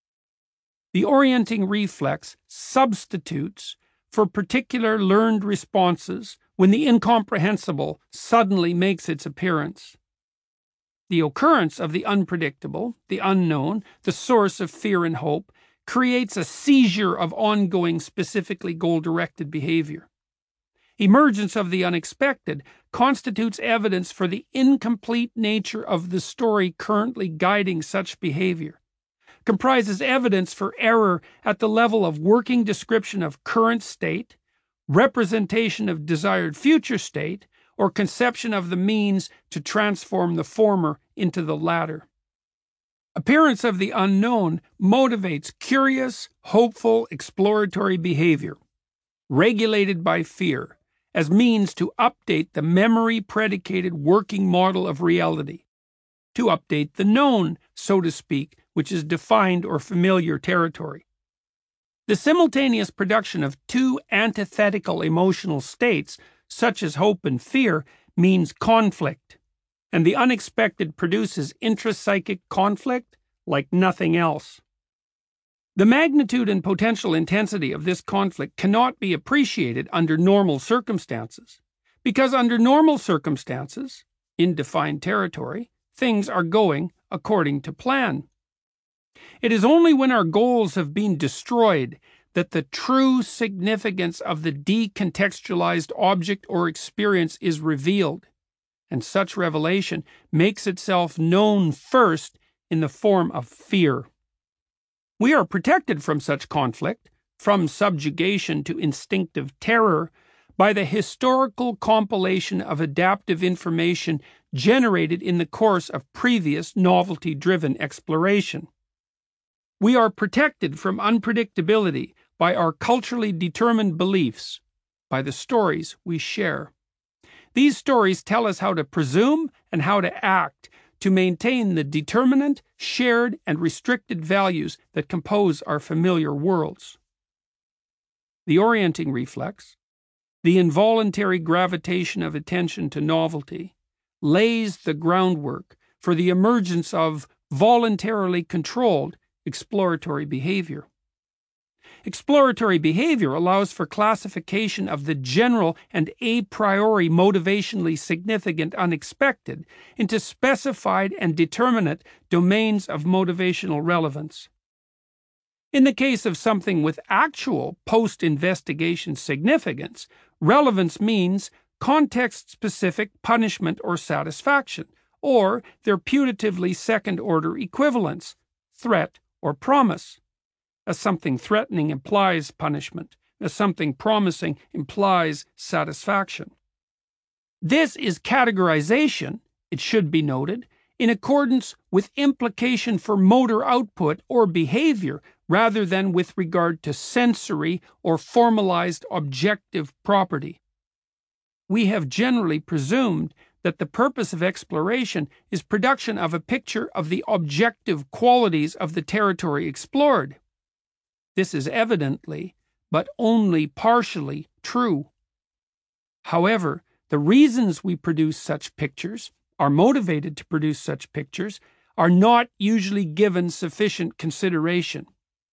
The orienting reflex substitutes for particular learned responses when the incomprehensible suddenly makes its appearance. The occurrence of the unpredictable, the unknown, the source of fear and hope, creates a seizure of ongoing, specifically goal-directed behavior. Emergence of the unexpected constitutes evidence for the incomplete nature of the story currently guiding such behavior, comprises evidence for error at the level of working description of current state, representation of desired future state, or conception of the means to transform the former into the latter. Appearance of the unknown motivates curious, hopeful, exploratory behavior, regulated by fear, as means to update the memory-predicated working model of reality, to update the known, so to speak, which is defined or familiar territory. The simultaneous production of two antithetical emotional states, such as hope and fear, means conflict, and the unexpected produces intrapsychic conflict like nothing else. The magnitude and potential intensity of this conflict cannot be appreciated under normal circumstances, because under normal circumstances, in defined territory, things are going according to plan. It is only when our goals have been destroyed that the true significance of the decontextualized object or experience is revealed, and such revelation makes itself known first in the form of fear. We are protected from such conflict, from subjugation to instinctive terror, by the historical compilation of adaptive information generated in the course of previous novelty-driven exploration. We are protected from unpredictability by our culturally determined beliefs, by the stories we share. These stories tell us how to presume and how to act to maintain the determinant, shared, and restricted values that compose our familiar worlds. The orienting reflex, the involuntary gravitation of attention to novelty, lays the groundwork for the emergence of voluntarily controlled exploratory behavior. Exploratory behavior allows for classification of the general and a priori motivationally significant unexpected into specified and determinate domains of motivational relevance. In the case of something with actual post-investigation significance, relevance means context-specific punishment or satisfaction, or their putatively second-order equivalents, threat or promise. As something threatening implies punishment, as something promising implies satisfaction. This is categorization, it should be noted, in accordance with implication for motor output or behavior rather than with regard to sensory or formalized objective property. We have generally presumed that the purpose of exploration is production of a picture of the objective qualities of the territory explored. This is evidently, but only partially, true. However, the reasons we produce such pictures, are motivated to produce such pictures, are not usually given sufficient consideration.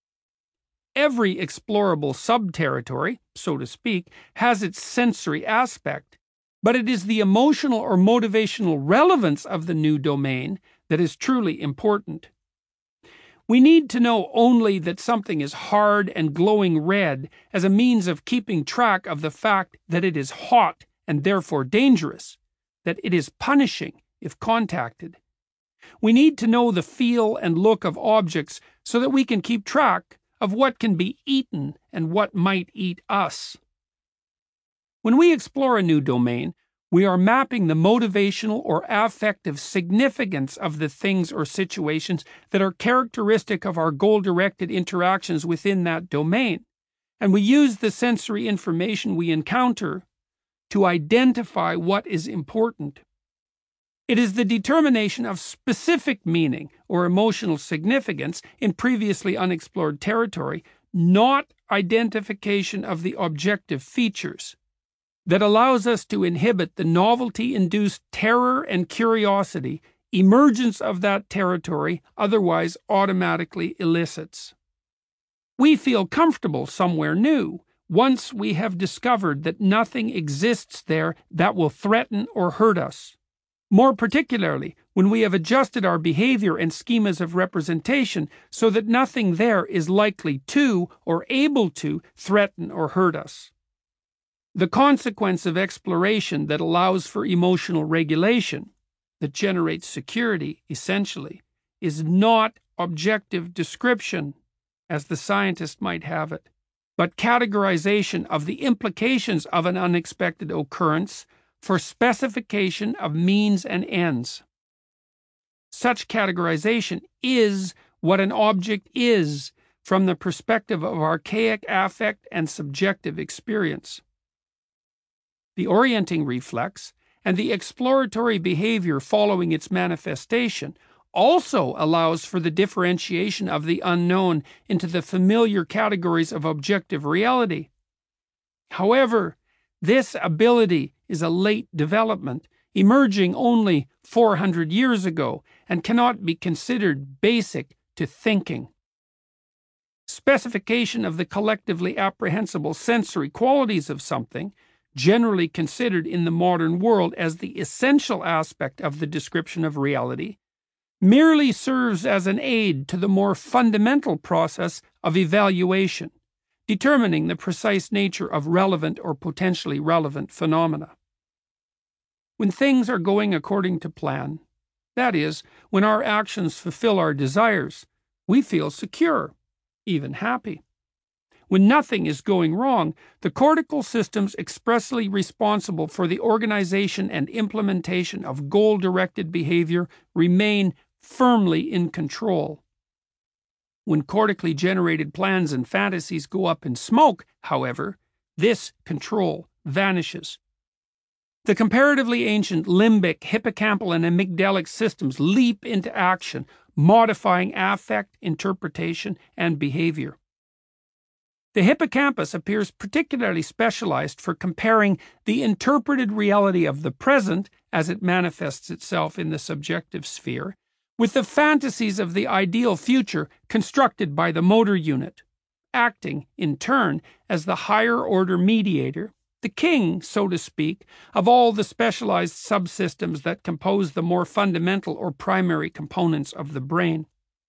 Every explorable sub-territory, so to speak, has its sensory aspect, but it is the emotional or motivational relevance of the new domain that is truly important. We need to know only that something is hard and glowing red as a means of keeping track of the fact that it is hot and therefore dangerous, that it is punishing if contacted. We need to know the feel and look of objects so that we can keep track of what can be eaten and what might eat us. When we explore a new domain, we are mapping the motivational or affective significance of the things or situations that are characteristic of our goal-directed interactions within that domain, and we use the sensory information we encounter to identify what is important. It is the determination of specific meaning or emotional significance in previously unexplored territory, not identification of the objective features, that allows us to inhibit the novelty-induced terror and curiosity emergence of that territory otherwise automatically elicits. We feel comfortable somewhere new once we have discovered that nothing exists there that will threaten or hurt us. More particularly, when we have adjusted our behavior and schemas of representation so that nothing there is likely to or able to threaten or hurt us. The consequence of exploration that allows for emotional regulation, that generates security, essentially, is not objective description, as the scientist might have it, but categorization of the implications of an unexpected occurrence for specification of means and ends. Such categorization is what an object is from the perspective of archaic affect and subjective experience. The orienting reflex and the exploratory behavior following its manifestation also allows for the differentiation of the unknown into the familiar categories of objective reality. However, this ability is a late development, emerging only four hundred years ago, and cannot be considered basic to thinking. Specification of the collectively apprehensible sensory qualities of something, generally considered in the modern world as the essential aspect of the description of reality, merely serves as an aid to the more fundamental process of evaluation, determining the precise nature of relevant or potentially relevant phenomena. When things are going according to plan, that is, when our actions fulfill our desires, we feel secure, even happy. When nothing is going wrong, the cortical systems expressly responsible for the organization and implementation of goal-directed behavior remain firmly in control. When cortically generated plans and fantasies go up in smoke, however, this control vanishes. The comparatively ancient limbic, hippocampal, and amygdalic systems leap into action, modifying affect, interpretation, and behavior. The hippocampus appears particularly specialized for comparing the interpreted reality of the present, as it manifests itself in the subjective sphere, with the fantasies of the ideal future constructed by the motor unit, acting, in turn, as the higher-order mediator, the king, so to speak, of all the specialized subsystems that compose the more fundamental or primary components of the brain.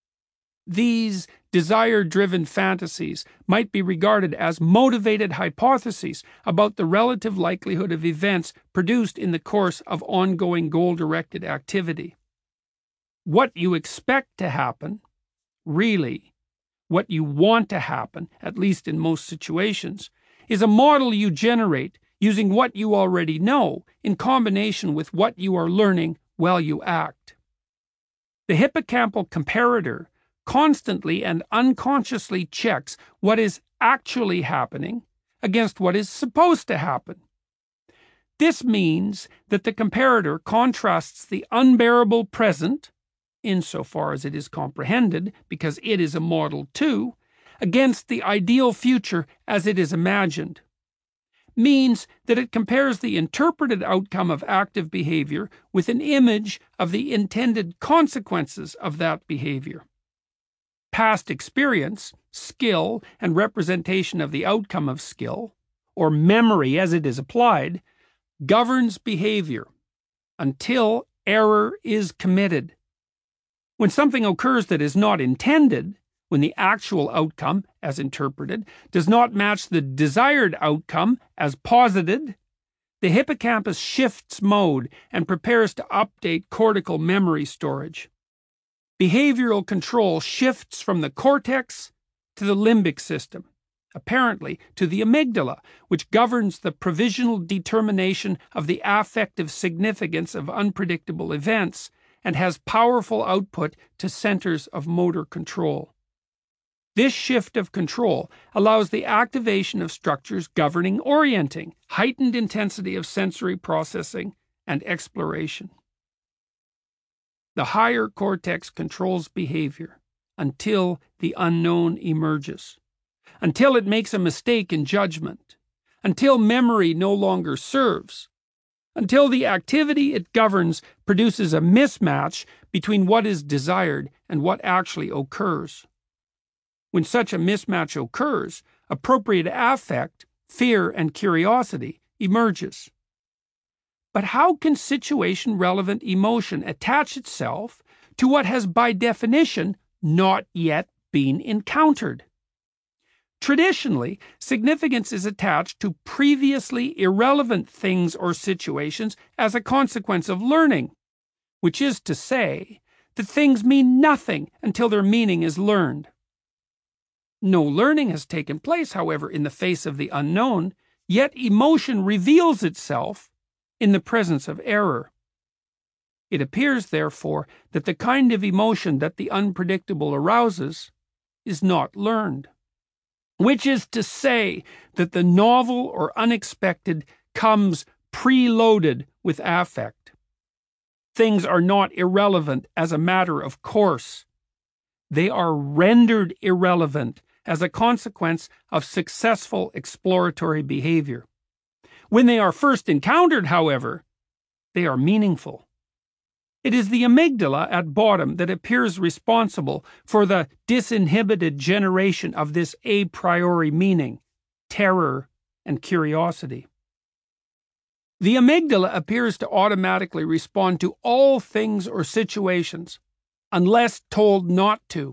These desire-driven fantasies might be regarded as motivated hypotheses about the relative likelihood of events produced in the course of ongoing goal-directed activity. What you expect to happen, really, what you want to happen, at least in most situations, is a model you generate using what you already know in combination with what you are learning while you act. The hippocampal comparator constantly and unconsciously checks what is actually happening against what is supposed to happen. This means that the comparator contrasts the unbearable present, insofar as it is comprehended, because it is a model too, against the ideal future as it is imagined. Means that it compares the interpreted outcome of active behavior with an image of the intended consequences of that behavior. Past experience, skill, and representation of the outcome of skill, or memory as it is applied, governs behavior until error is committed. When something occurs that is not intended, when the actual outcome, as interpreted, does not match the desired outcome as posited, the hippocampus shifts mode and prepares to update cortical memory storage. Behavioral control shifts from the cortex to the limbic system, apparently to the amygdala, which governs the provisional determination of the affective significance of unpredictable events and has powerful output to centers of motor control. This shift of control allows the activation of structures governing orienting, heightened intensity of sensory processing, and exploration. The higher cortex controls behavior until the unknown emerges, until it makes a mistake in judgment, until memory no longer serves, until the activity it governs produces a mismatch between what is desired and what actually occurs. When such a mismatch occurs, appropriate affect, fear, and curiosity emerges. But how can situation-relevant emotion attach itself to what has by definition not yet been encountered? Traditionally, significance is attached to previously irrelevant things or situations as a consequence of learning, which is to say that things mean nothing until their meaning is learned. No learning has taken place, however, in the face of the unknown, yet emotion reveals itself in the presence of error. It appears, therefore, that the kind of emotion that the unpredictable arouses is not learned, which is to say that the novel or unexpected comes preloaded with affect. Things are not irrelevant as a matter of course. They are rendered irrelevant as a consequence of successful exploratory behavior. When they are first encountered, however, they are meaningful. It is the amygdala at bottom that appears responsible for the disinhibited generation of this a priori meaning, terror, and curiosity. The amygdala appears to automatically respond to all things or situations, unless told not to.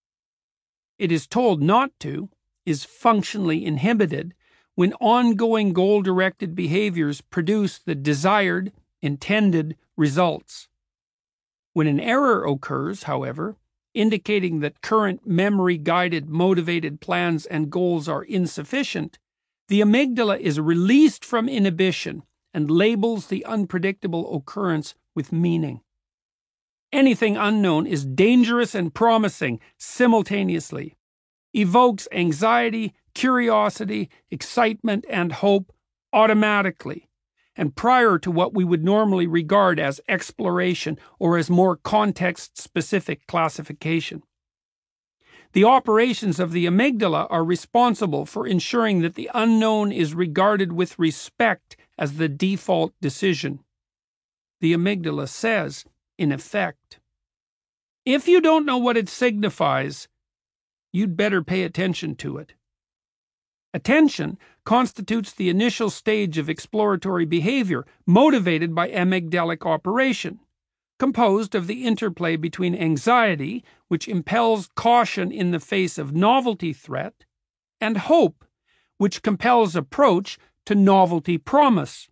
It is told not to, is functionally inhibited, when ongoing goal-directed behaviors produce the desired, intended results. When an error occurs, however, indicating that current memory-guided motivated plans and goals are insufficient, the amygdala is released from inhibition and labels the unpredictable occurrence with meaning. Anything unknown is dangerous and promising simultaneously, evokes anxiety, curiosity, excitement, and hope automatically, and prior to what we would normally regard as exploration or as more context-specific classification. The operations of the amygdala are responsible for ensuring that the unknown is regarded with respect as the default decision. The amygdala says, in effect, if you don't know what it signifies, you'd better pay attention to it. Attention constitutes the initial stage of exploratory behavior motivated by amygdalic operation, composed of the interplay between anxiety, which impels caution in the face of novelty threat, and hope, which compels approach to novelty promise.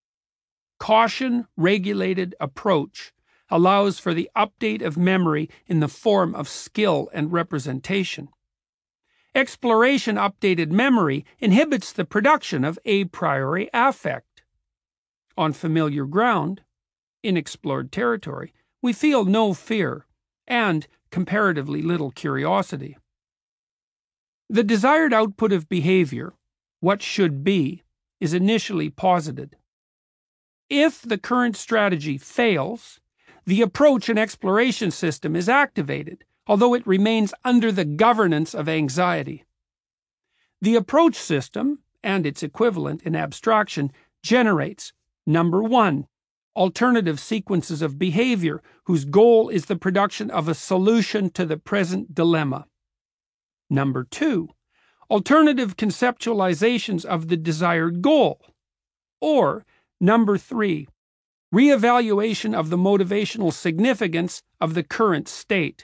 Caution-regulated approach allows for the update of memory in the form of skill and representation. Exploration-updated memory inhibits the production of a priori affect. On familiar ground, in explored territory, we feel no fear and comparatively little curiosity. The desired output of behavior, what should be, is initially posited. If the current strategy fails, the approach and exploration system is activated, although it remains under the governance of anxiety. The approach system, and its equivalent in abstraction, generates, number one, alternative sequences of behavior whose goal is the production of a solution to the present dilemma. Number two, alternative conceptualizations of the desired goal. Or, number three, reevaluation of the motivational significance of the current state.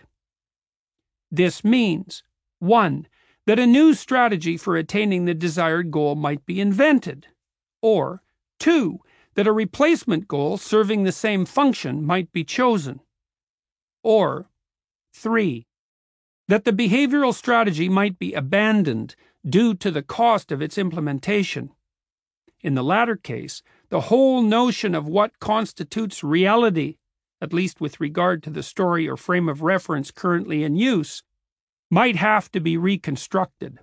This means, one, that a new strategy for attaining the desired goal might be invented, or, two, that a replacement goal serving the same function might be chosen, or, three, that the behavioral strategy might be abandoned due to the cost of its implementation. In the latter case, the whole notion of what constitutes reality, at least with regard to the story or frame of reference currently in use, might have to be reconstructed.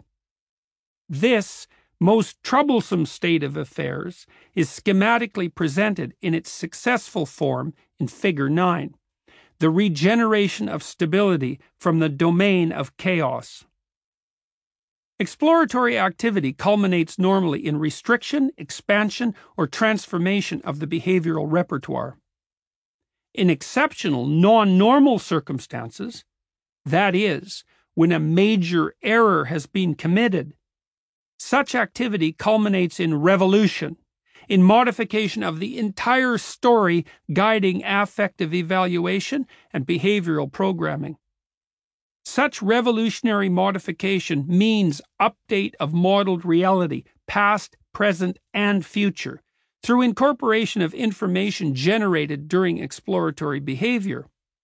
This most troublesome state of affairs is schematically presented in its successful form in Figure nine, the regeneration of stability from the domain of chaos. Exploratory activity culminates normally in restriction, expansion, or transformation of the behavioral repertoire. In exceptional, non-normal circumstances, that is, when a major error has been committed, such activity culminates in revolution, in modification of the entire story guiding affective evaluation and behavioral programming. Such revolutionary modification means update of modeled reality, past, present, and future, through incorporation of information generated during exploratory behavior.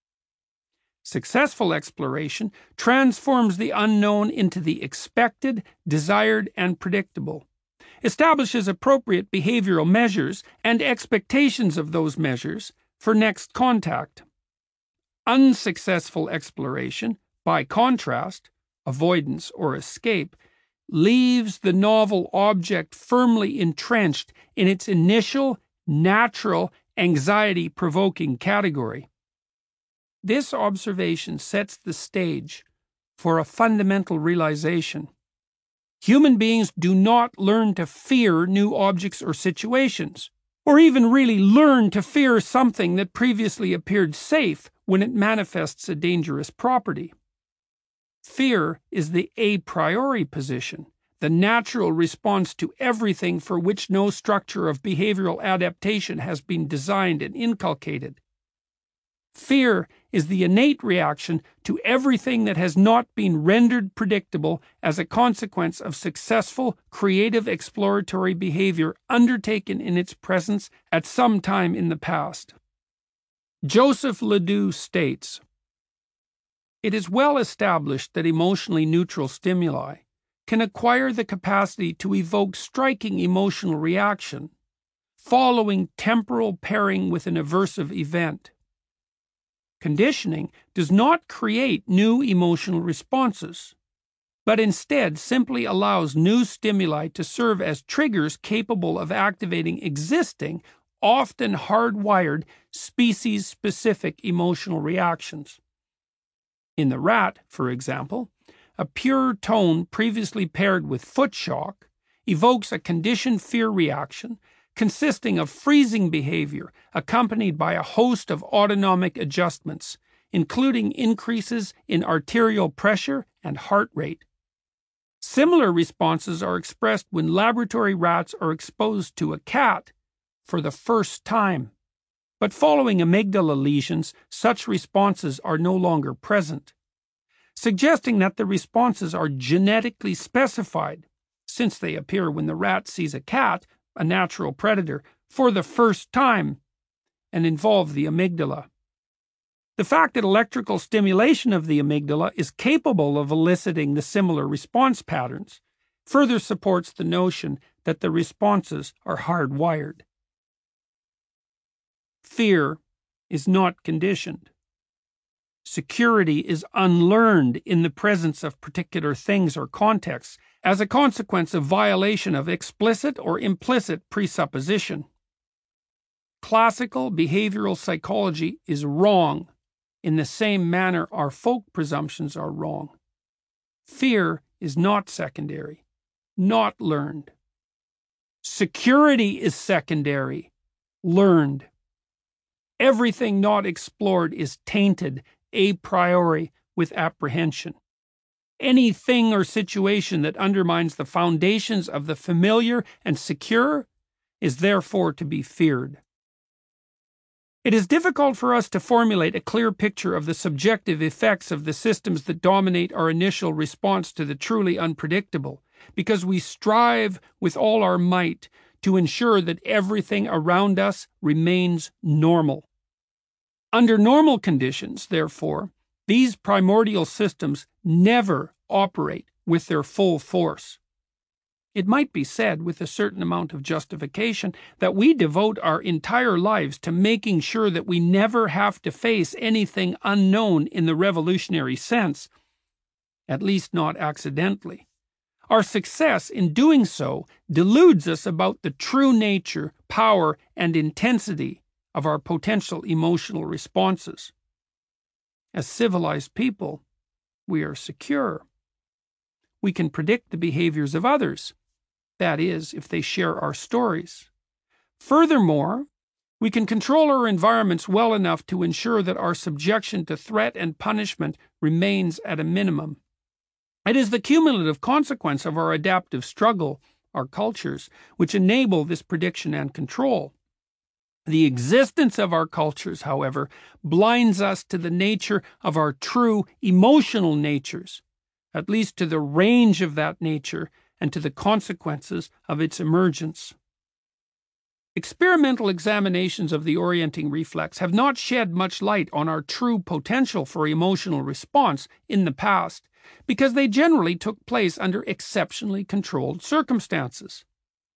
Successful exploration transforms the unknown into the expected, desired, and predictable, establishes appropriate behavioral measures and expectations of those measures for next contact. Unsuccessful exploration, by contrast, avoidance or escape, leaves the novel object firmly entrenched in its initial, natural, anxiety-provoking category. This observation sets the stage for a fundamental realization. Human beings do not learn to fear new objects or situations, or even really learn to fear something that previously appeared safe when it manifests a dangerous property. Fear is the a priori position, the natural response to everything for which no structure of behavioral adaptation has been designed and inculcated. Fear is the innate reaction to everything that has not been rendered predictable as a consequence of successful, creative exploratory behavior undertaken in its presence at some time in the past. Joseph Ledoux states, "It is well established that emotionally neutral stimuli can acquire the capacity to evoke striking emotional reaction following temporal pairing with an aversive event. Conditioning does not create new emotional responses, but instead simply allows new stimuli to serve as triggers capable of activating existing, often hardwired, species-specific emotional reactions. In the rat, for example, a pure tone previously paired with foot shock evokes a conditioned fear reaction consisting of freezing behavior accompanied by a host of autonomic adjustments, including increases in arterial pressure and heart rate. Similar responses are expressed when laboratory rats are exposed to a cat for the first time. But following amygdala lesions, such responses are no longer present, suggesting that the responses are genetically specified, since they appear when the rat sees a cat, a natural predator, for the first time, and involve the amygdala. The fact that electrical stimulation of the amygdala is capable of eliciting the similar response patterns further supports the notion that the responses are hardwired. Fear is not conditioned. Security is unlearned in the presence of particular things or contexts as a consequence of violation of explicit or implicit presupposition. Classical behavioral psychology is wrong in the same manner our folk presumptions are wrong. Fear is not secondary, not learned. Security is secondary, learned. Everything not explored is tainted a priori with apprehension. Any thing or situation that undermines the foundations of the familiar and secure is therefore to be feared. It is difficult for us to formulate a clear picture of the subjective effects of the systems that dominate our initial response to the truly unpredictable, because we strive with all our might to ensure that everything around us remains normal. Under normal conditions, therefore, these primordial systems never operate with their full force. It might be said with a certain amount of justification that we devote our entire lives to making sure that we never have to face anything unknown in the revolutionary sense, at least not accidentally. Our success in doing so deludes us about the true nature, power, and intensity of our potential emotional responses. As civilized people, we are secure. We can predict the behaviors of others, that is, if they share our stories. Furthermore, we can control our environments well enough to ensure that our subjection to threat and punishment remains at a minimum. It is the cumulative consequence of our adaptive struggle, our cultures, which enable this prediction and control. The existence of our cultures, however, blinds us to the nature of our true emotional natures, at least to the range of that nature and to the consequences of its emergence. Experimental examinations of the orienting reflex have not shed much light on our true potential for emotional response in the past, because they generally took place under exceptionally controlled circumstances.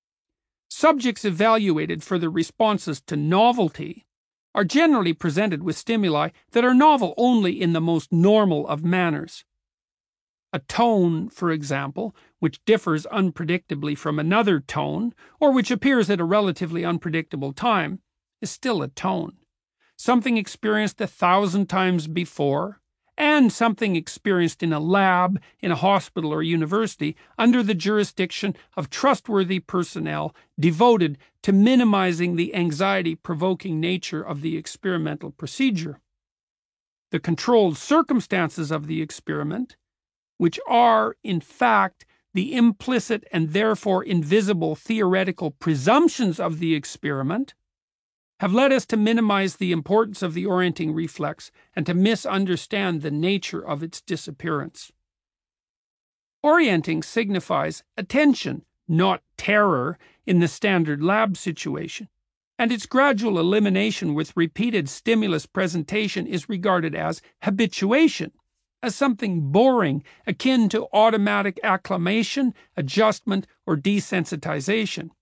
Subjects evaluated for their responses to novelty are generally presented with stimuli that are novel only in the most normal of manners. A tone, for example, which differs unpredictably from another tone, or which appears at a relatively unpredictable time, is still a tone. Something experienced a thousand times before, and something experienced in a lab, in a hospital or university, under the jurisdiction of trustworthy personnel devoted to minimizing the anxiety-provoking nature of the experimental procedure. The controlled circumstances of the experiment, which are, in fact, the implicit and therefore invisible theoretical presumptions of the experiment, have led us to minimize the importance of the orienting reflex and to misunderstand the nature of its disappearance. Orienting signifies attention, not terror, in the standard lab situation, and its gradual elimination with repeated stimulus presentation is regarded as habituation, as something boring, akin to automatic acclimation, adjustment, or desensitization.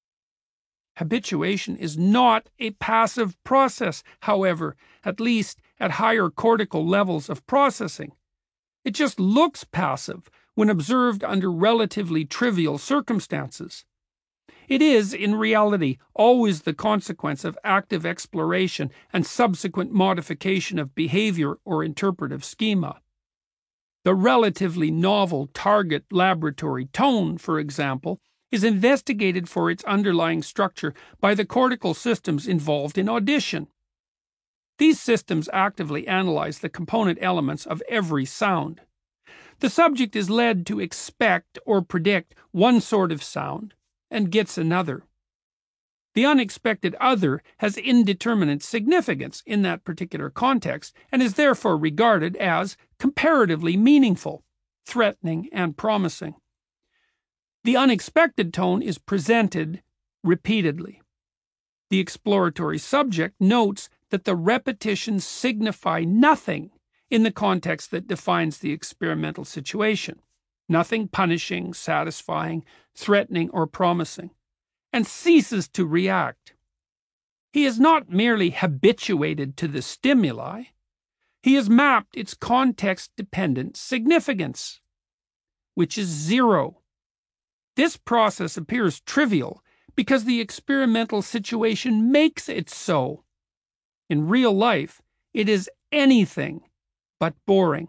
Habituation is not a passive process, however, at least at higher cortical levels of processing. It just looks passive when observed under relatively trivial circumstances. It is, in reality, always the consequence of active exploration and subsequent modification of behavior or interpretive schema. The relatively novel target laboratory tone, for example, is investigated for its underlying structure by the cortical systems involved in audition. These systems actively analyze the component elements of every sound. The subject is led to expect or predict one sort of sound and gets another. The unexpected other has indeterminate significance in that particular context and is therefore regarded as comparatively meaningful, threatening, and promising. The unexpected tone is presented repeatedly. The exploratory subject notes that the repetitions signify nothing in the context that defines the experimental situation, nothing punishing, satisfying, threatening, or promising, and ceases to react. He is not merely habituated to the stimuli, he has mapped its context-dependent significance, which is zero. This process appears trivial because the experimental situation makes it so. In real life, it is anything but boring.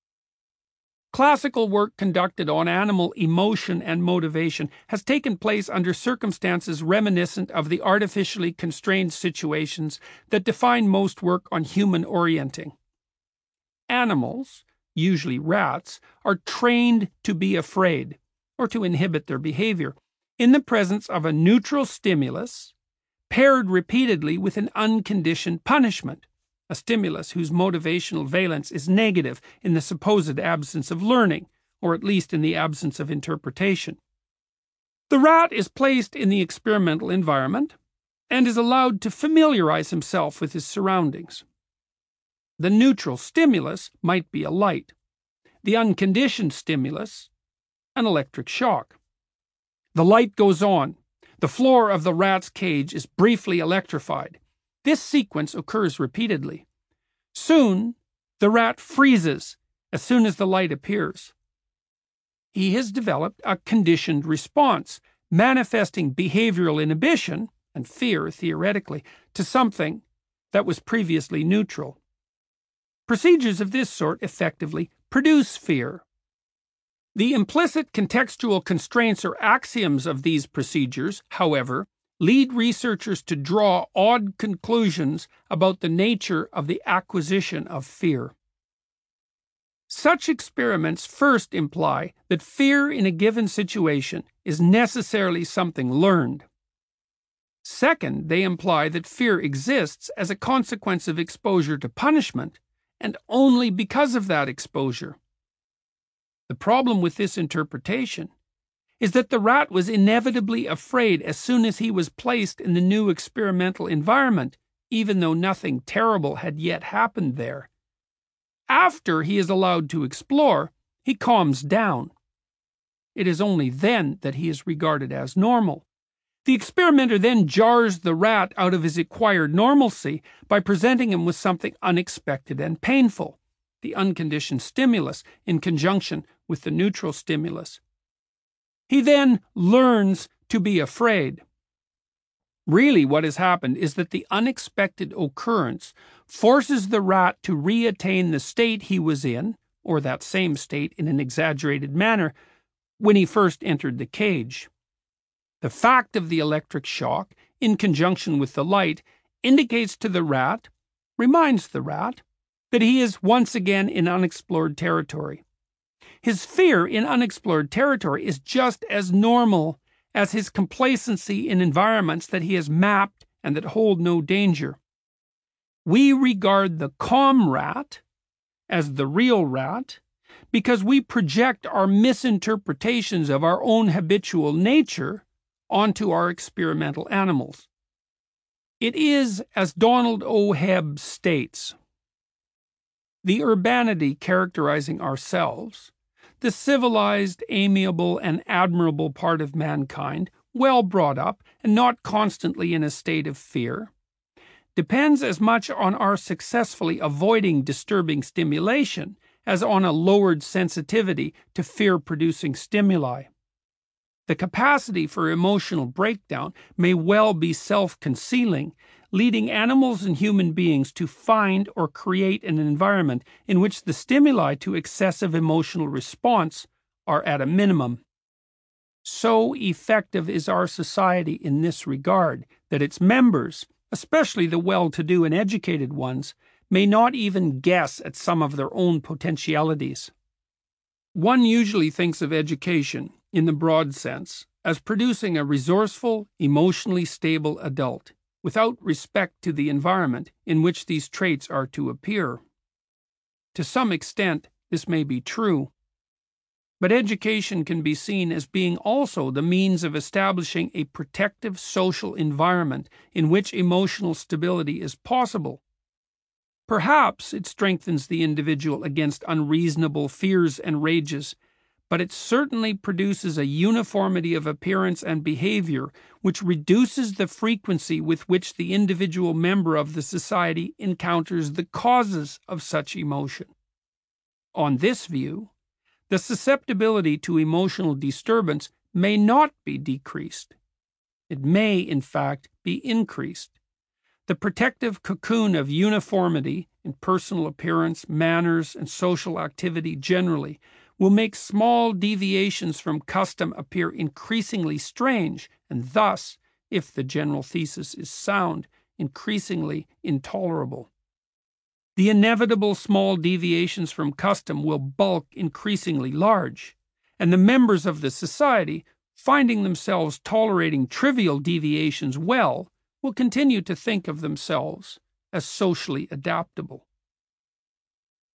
Classical work conducted on animal emotion and motivation has taken place under circumstances reminiscent of the artificially constrained situations that define most work on human orienting. Animals, usually rats, are trained to be afraid, or to inhibit their behavior, in the presence of a neutral stimulus, paired repeatedly with an unconditioned punishment, a stimulus whose motivational valence is negative in the supposed absence of learning, or at least in the absence of interpretation. The rat is placed in the experimental environment and is allowed to familiarize himself with his surroundings. The neutral stimulus might be a light, the unconditioned stimulus an electric shock. The light goes on. The floor of the rat's cage is briefly electrified. This sequence occurs repeatedly. Soon, the rat freezes as soon as the light appears. He has developed a conditioned response, manifesting behavioral inhibition and fear, theoretically, to something that was previously neutral. Procedures of this sort effectively produce fear. The implicit contextual constraints or axioms of these procedures, however, lead researchers to draw odd conclusions about the nature of the acquisition of fear. Such experiments first imply that fear in a given situation is necessarily something learned. Second, they imply that fear exists as a consequence of exposure to punishment, and only because of that exposure. The problem with this interpretation is that the rat was inevitably afraid as soon as he was placed in the new experimental environment, even though nothing terrible had yet happened there. After he is allowed to explore, he calms down. It is only then that he is regarded as normal. The experimenter then jars the rat out of his acquired normalcy by presenting him with something unexpected and painful, the unconditioned stimulus in conjunction with the neutral stimulus. He then learns to be afraid. Really, what has happened is that the unexpected occurrence forces the rat to reattain the state he was in, or that same state in an exaggerated manner, when he first entered the cage. The fact of the electric shock, in conjunction with the light, indicates to the rat, reminds the rat, that he is once again in unexplored territory. His fear in unexplored territory is just as normal as his complacency in environments that he has mapped and that hold no danger. We regard the calm rat as the real rat because we project our misinterpretations of our own habitual nature onto our experimental animals. It is, as Donald O. Hebb states, the urbanity characterizing ourselves, the civilized, amiable, and admirable part of mankind, well brought up and not constantly in a state of fear, depends as much on our successfully avoiding disturbing stimulation as on a lowered sensitivity to fear-producing stimuli. The capacity for emotional breakdown may well be self-concealing, leading animals and human beings to find or create an environment in which the stimuli to excessive emotional response are at a minimum. So effective is our society in this regard that its members, especially the well-to-do and educated ones, may not even guess at some of their own potentialities. One usually thinks of education, in the broad sense, as producing a resourceful, emotionally stable adult, without respect to the environment in which these traits are to appear. To some extent, this may be true, but education can be seen as being also the means of establishing a protective social environment in which emotional stability is possible. Perhaps it strengthens the individual against unreasonable fears and rages, but it certainly produces a uniformity of appearance and behavior which reduces the frequency with which the individual member of the society encounters the causes of such emotion. On this view, the susceptibility to emotional disturbance may not be decreased. It may, in fact, be increased. The protective cocoon of uniformity in personal appearance, manners, and social activity generally will make small deviations from custom appear increasingly strange, and thus, if the general thesis is sound, increasingly intolerable. The inevitable small deviations from custom will bulk increasingly large, and the members of the society, finding themselves tolerating trivial deviations well, will continue to think of themselves as socially adaptable.